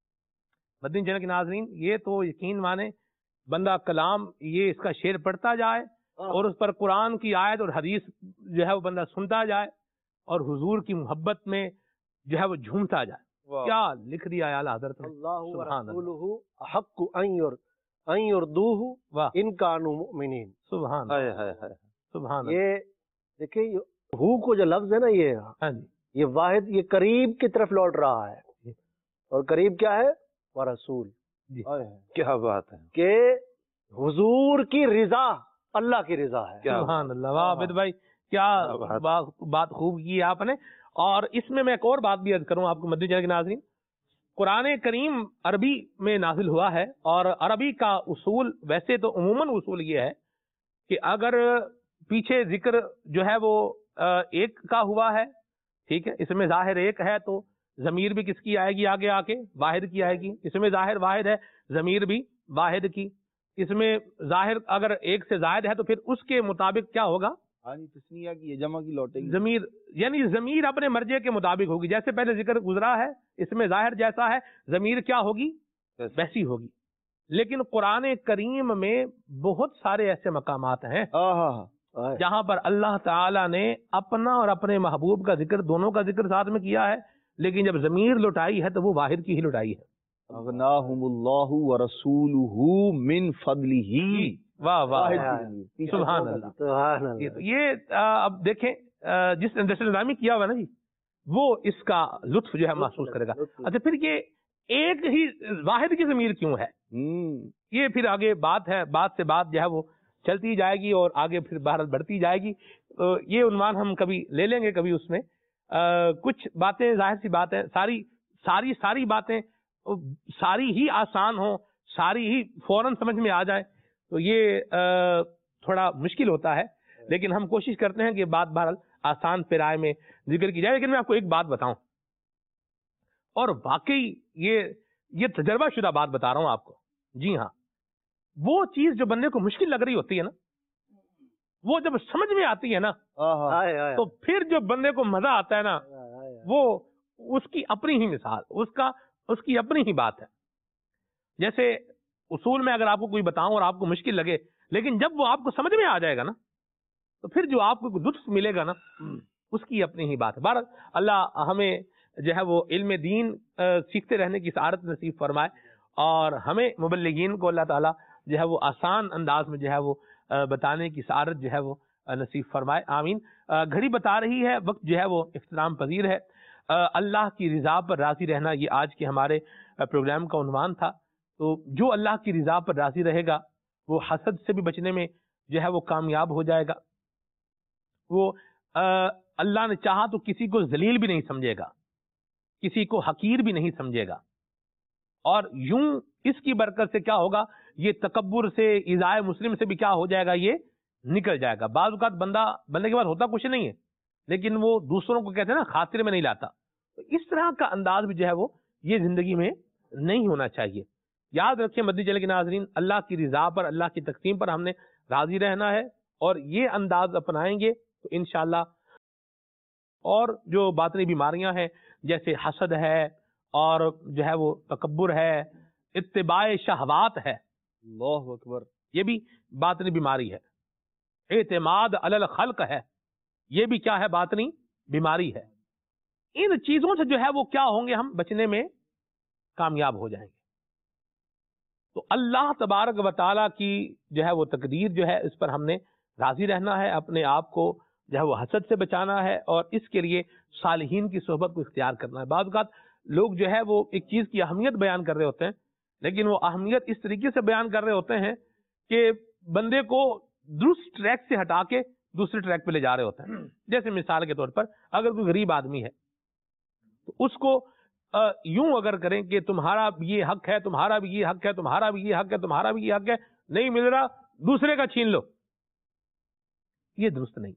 मदनी चैनल के नाज़रीन, ये तो यकीन माने बंदा कलाम ये इसका शेर पढ़ता जाए और उस पर कुरान की आयत और हदीस जो है वो बंदा सुनता जाए और हुजूर की मोहब्बत में जो है वो झूमता जाए। क्या लिख दिया है आला हज़रत ने। अल्लाहु व सुभान अल्लाह। रसूलुहु अहक्कु अन युरदूहु इन कानू मुमिनीन। सुभान हाय हाय हाय सुभान। ये देखिए ये हु को जो लफ्ज है ना ये हाँ जी, ये वाहिद ये करीब की तरफ लौट रहा है और करीब क्या है व रसूल। क्या बात है के हुजूर की रिजा अल्लाह की रिजा है। सुभान अल्लाह। वाह आबिद भाई, क्या बात खूब की आपने। और इसमें मैं एक और बात भी अर्ज करूं आपको मदनी चैनल के नाज़रीन, कुरान करीम अरबी में नाजिल हुआ है और अरबी का उसूल वैसे तो उमूमन उसूल ये है कि अगर पीछे जिक्र जो है वो एक का हुआ है, ठीक है, इसमें जाहिर एक है तो जमीर भी किसकी आएगी आगे आके वाहिद की आएगी। इसमें जाहिर वाहिद है, जमीर भी वाहिद की। इसमें जाहिर अगर एक से जायद है तो फिर उसके मुताबिक क्या होगा, तस्निया की जमा की लौटेगी जमीर, यानी जमीर अपने मर्जे के मुताबिक होगी। जैसे पहले जिक्र गुजरा है इसमें जाहिर जैसा है, जमीर क्या होगी वैसी होगी। लेकिन कुरान करीम में बहुत सारे ऐसे मकामात हैं जहां पर अल्लाह ताला ने अपना और अपने महबूब का जिक्र दोनों का जिक्र साथ में किया है, लेकिन जब जमीर लुटाई है तो वो वाहिद की ही लुटाई है। अगनाहुमुल्लाहु व रसूलुहु मिन फदलिही। वाह वाह सुभान अल्लाह। ये अब देखें जिस इंतजामी किया हुआ ना जी वो इसका लुत्फ जो है महसूस करेगा। अच्छा फिर ये एक ही वाहिद की ज़मीर क्यों है, ये फिर आगे बात है, बात से बात जो है वो चलती जाएगी और आगे फिर भारत बढ़ती जाएगी। तो ये उन्वान हम कभी ले लेंगे कभी उसमें। कुछ बातें जाहिर सी बात है, सारी बातें सारी ही आसान हो, सारी ही फौरन समझ में आ जाए तो ये थोड़ा मुश्किल होता है, लेकिन हम कोशिश करते हैं कि बात बहरहाल आसान पिराए में जिक्र की जाए। लेकिन मैं आपको एक बात बताऊं, और वाकई ये तजर्बा शुदा बात बता रहा हूं आपको। जी हाँ, वो चीज जो बंदे को मुश्किल लग रही होती है ना, वो जब समझ में आती है ना तो फिर जो बंदे को मजा आता है ना, वो उसकी अपनी ही मिसाल, उसकी अपनी ही बात है। जैसे उसूल में अगर आपको कोई बताऊं और आपको मुश्किल लगे, लेकिन जब वो आपको समझ में आ जाएगा ना तो फिर जो आपको लुत्फ मिलेगा ना उसकी अपनी ही बात है। बार अल्लाह हमें जो है वो इल्म दीन सीखते रहने की सआदत नसीब फरमाए और हमें मुबल्लिगीन को अल्लाह ताला जो है वो आसान अंदाज में जो है वो बताने की सआदत जो है वो नसीब फरमाए, आमीन। घड़ी बता रही है, वक्त जो है वो इख्तिताम पजीर है। अल्लाह की रिजा पर राजी रहना ये आज के हमारे प्रोग्राम का उन्वान था। तो जो अल्लाह की रिजा पर राजी रहेगा वो हसद से भी बचने में जो है वो कामयाब हो जाएगा। वो अल्लाह ने चाहा तो किसी को जलील भी नहीं समझेगा, किसी को हकीर भी नहीं समझेगा। اور یوں اس کی برکت سے کیا ہوگا، یہ تکبر سے، ایذائے مسلم سے بھی کیا ہو جائے گا، یہ نکل جائے گا. بعض اوقات بندے کے بعد ہوتا کچھ نہیں ہے لیکن وہ دوسروں کو کہتے ہیں نا خاطر میں نہیں لاتا. تو اس طرح کا انداز بھی جو ہے وہ یہ زندگی میں نہیں ہونا چاہیے. یاد رکھیں مدنی چینل کے ناظرین، اللہ کی رضا پر، اللہ کی تقسیم پر ہم نے راضی رہنا ہے، اور یہ انداز اپنائیں گے تو انشاءاللہ اور جو باطنی بیماریاں ہیں جیسے حسد ہے اور جو ہے وہ تکبر ہے، اتباع شہوات ہے، اللہ اکبر، یہ بھی باطنی بیماری ہے. اعتماد علی الخلق ہے، یہ بھی کیا ہے، باطنی بیماری ہے. ان چیزوں سے جو ہے وہ کیا ہوں گے، ہم بچنے میں کامیاب ہو جائیں گے. تو اللہ تبارک و تعالیٰ کی جو ہے وہ تقدیر جو ہے اس پر ہم نے راضی رہنا ہے، اپنے آپ کو جو ہے وہ حسد سے بچانا ہے، اور اس کے لیے صالحین کی صحبت کو اختیار کرنا ہے. بعض اوقات لوگ جو ہے وہ ایک چیز کی اہمیت بیان کر رہے ہوتے ہیں لیکن وہ اہمیت اس طریقے سے بیان کر رہے ہوتے ہیں کہ بندے کو درست ٹریک سے ہٹا کے دوسرے ٹریک پہ لے جا رہے ہوتے ہیں. جیسے مثال کے طور پر اگر کوئی غریب آدمی ہے تو اس کو یوں اگر کریں کہ تمہارا بھی یہ حق ہے، تمہارا بھی یہ حق ہے، تمہارا بھی یہ حق ہے، تمہارا بھی یہ حق ہے، نہیں مل رہا دوسرے کا چھین لو، یہ درست نہیں.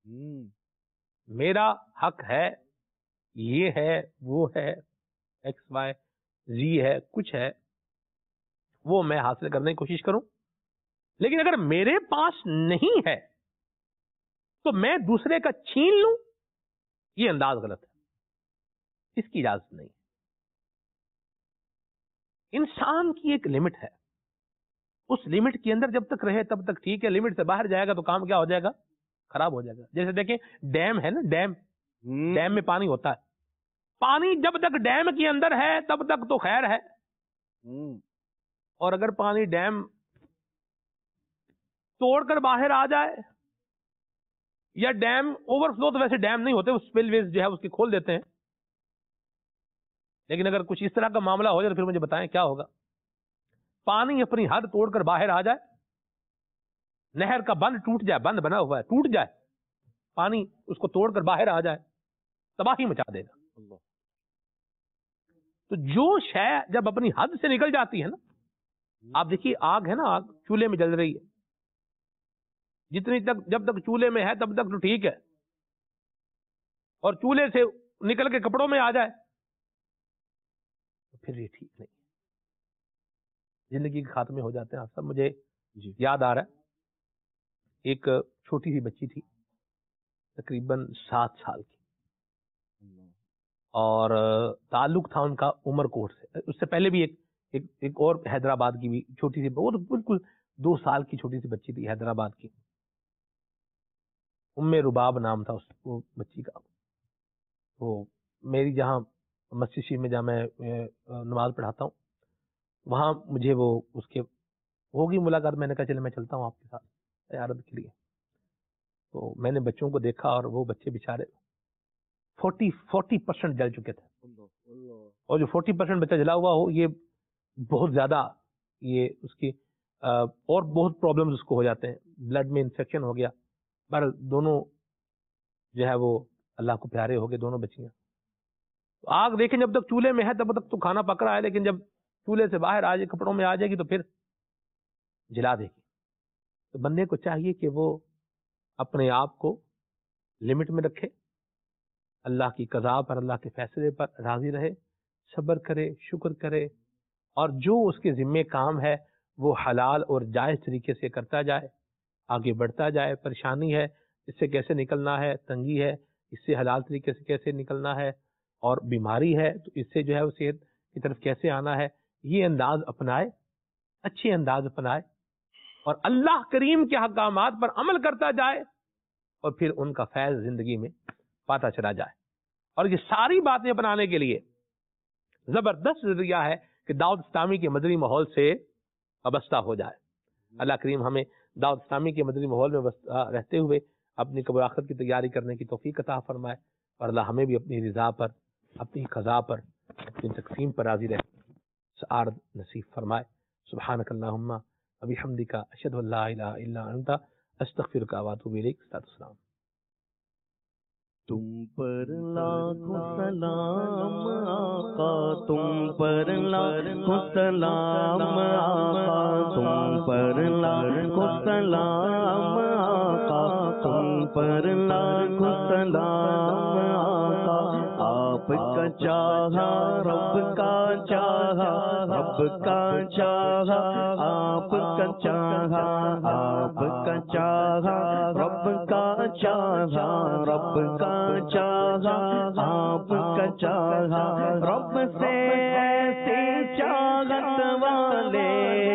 میرا حق ہے، یہ ہے، وہ ہے، ایکس وائی زی ہے، کچھ ہے، وہ میں حاصل کرنے کی کوشش کروں. لیکن اگر میرے پاس نہیں ہے تو میں دوسرے کا چھین لوں، یہ انداز غلط ہے، اس کی اجازت نہیں. انسان کی ایک لمٹ ہے، اس لمٹ کے اندر جب تک رہے تب تک ٹھیک ہے، لمٹ سے باہر جائے گا تو کام کیا ہو جائے گا، خراب ہو جائے گا. جیسے دیکھیں ڈیم ہے نا، ڈیم میں پانی ہوتا ہے، پانی جب تک ڈیم کے اندر ہے تب تک تو خیر ہے، اور اگر پانی ڈیم توڑ کر باہر آ جائے یا ڈیم اوور فلو، تو ویسے ڈیم نہیں ہوتے، وہ سپل ویز جو ہے اس کی کھول دیتے ہیں. لیکن اگر کچھ اس طرح کا معاملہ ہو جائے تو پھر مجھے بتائیں کیا ہوگا. پانی اپنی حد توڑ کر باہر آ جائے، نہر کا بند ٹوٹ جائے، بند بنا ہوا ہے ٹوٹ جائے، پانی اس کو توڑ کر باہر آ جائے، تباہی مچا دے گا. تو جو شے جب اپنی حد سے نکل جاتی ہے نا، آپ دیکھیے آگ ہے نا، آگ چولہے میں جل رہی ہے، جتنی تک جب تک چولہے میں ہے تب تک تو ٹھیک ہے، اور چولہے سے نکل کے کپڑوں میں آ جائے تو پھر یہ ٹھیک نہیں. زندگی کے خاتمے ہو جاتے ہیں. آپ سب مجھے یاد آ رہا ہے ایک چھوٹی سی بچی تھی تقریباً 7 سال کی، اور تعلق تھا ان کا عمر کوٹ سے. اس سے پہلے بھی ایک اور حیدرآباد کی بھی چھوٹی سی، وہ بالکل 2 سال کی چھوٹی سی بچی تھی حیدرآباد کی، رباب نام تھا وہ بچی کا. وہ میری جہاں مسجد شریف میں جہاں میں نماز پڑھاتا ہوں وہاں مجھے وہ اس کے ہوگی ملاقات. میں نے کہا چلے میں چلتا ہوں آپ کے ساتھ زیارت کے لیے. تو میں نے بچوں کو دیکھا اور وہ بچے بےچارے 40% جل چکے تھے، اور جو 40% بچہ جلا ہوا ہو یہ بہت زیادہ، یہ اس کی اور بہت پرابلمز اس کو ہو جاتے ہیں، بلڈ میں انفیکشن ہو گیا. پر دونوں جو ہے وہ اللہ کو پیارے ہو گئے دونوں بچیاں. تو آگ دیکھیں جب تک چولہے میں ہے تب تک تو کھانا پک رہا ہے، لیکن جب چولہے سے باہر آ جائے، کپڑوں میں آ جائے گی تو پھر جلا دے گی. تو بندے کو چاہیے کہ وہ اپنے آپ کو لمٹ میں رکھے، اللہ کی قضاء پر، اللہ کے فیصلے پر راضی رہے، صبر کرے، شکر کرے، اور جو اس کے ذمے کام ہے وہ حلال اور جائز طریقے سے کرتا جائے، آگے بڑھتا جائے. پریشانی ہے اس سے کیسے نکلنا ہے، تنگی ہے اس سے حلال طریقے سے کیسے نکلنا ہے، اور بیماری ہے تو اس سے جو ہے وہ صحت کی طرف کیسے آنا ہے، یہ انداز اپنائے، اچھے انداز اپنائے، اور اللہ کریم کے احکامات پر عمل کرتا جائے، اور پھر ان کا فیض زندگی میں پاتا چلا جائے. اور یہ ساری باتیں اپنانے کے لیے زبردست ذریعہ ہے کہ دعوت اسلامی کے مدنی ماحول سے وابستہ ہو جائے. اللہ کریم ہمیں دعوت اسلامی کے مدنی ماحول میں رہتے ہوئے اپنی قبر آخرت کی تیاری کرنے کی توفیق عطا فرمائے، اور اللہ ہمیں بھی اپنی رضا پر، اپنی قضا پر، اپنی تقسیم پر راضی رہ سعادت نصیب فرمائے. سبحانک اللہم و بحمدک، اشہد ان لا الہ الا انت، استغفرک و اتوب الیک. السلام. تم پر لاکھوں سلام آقا تم پر لاکھوں سلام آقا تم پر لاکھوں سلام آقا تم پر لاکھوں سلام آقا آپ کا چاہا رب کا چاہا رب کا چاہا آپ کا چاہا آپ کا چاہا رب کا چاہا رب کا چاہا آپ کا چاہا رب سے ایسی چاہت والے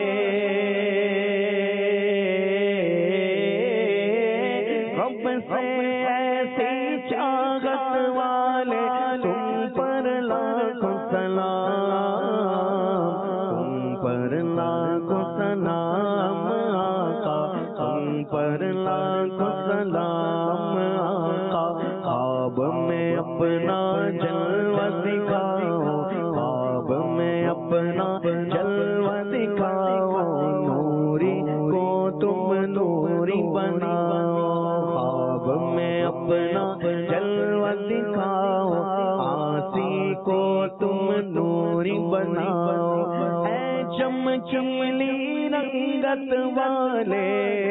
رب سے ایسی چاہت والے تم پر لاکھوں سلام تم پر لاکھوں سلام آقا تم پر لاکھوں سلام آقا خواب میں اپنا جلوہ دکھاؤ خواب میں اپنا جلوہ دکھاؤ نوری کو تم نوری بناؤ خواب میں اپنا جلوہ دکھاؤ آسی کو تم نوری بناؤ اے چمکیلی رنگت والے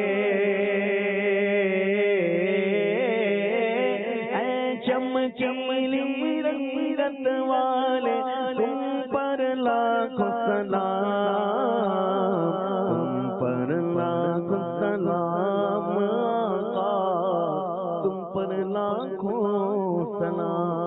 اے چمکیلی رنگت والے تم پر لاکھوں سلام تم پر لاکھوں سلام آقا تم پر لاکھوں سلام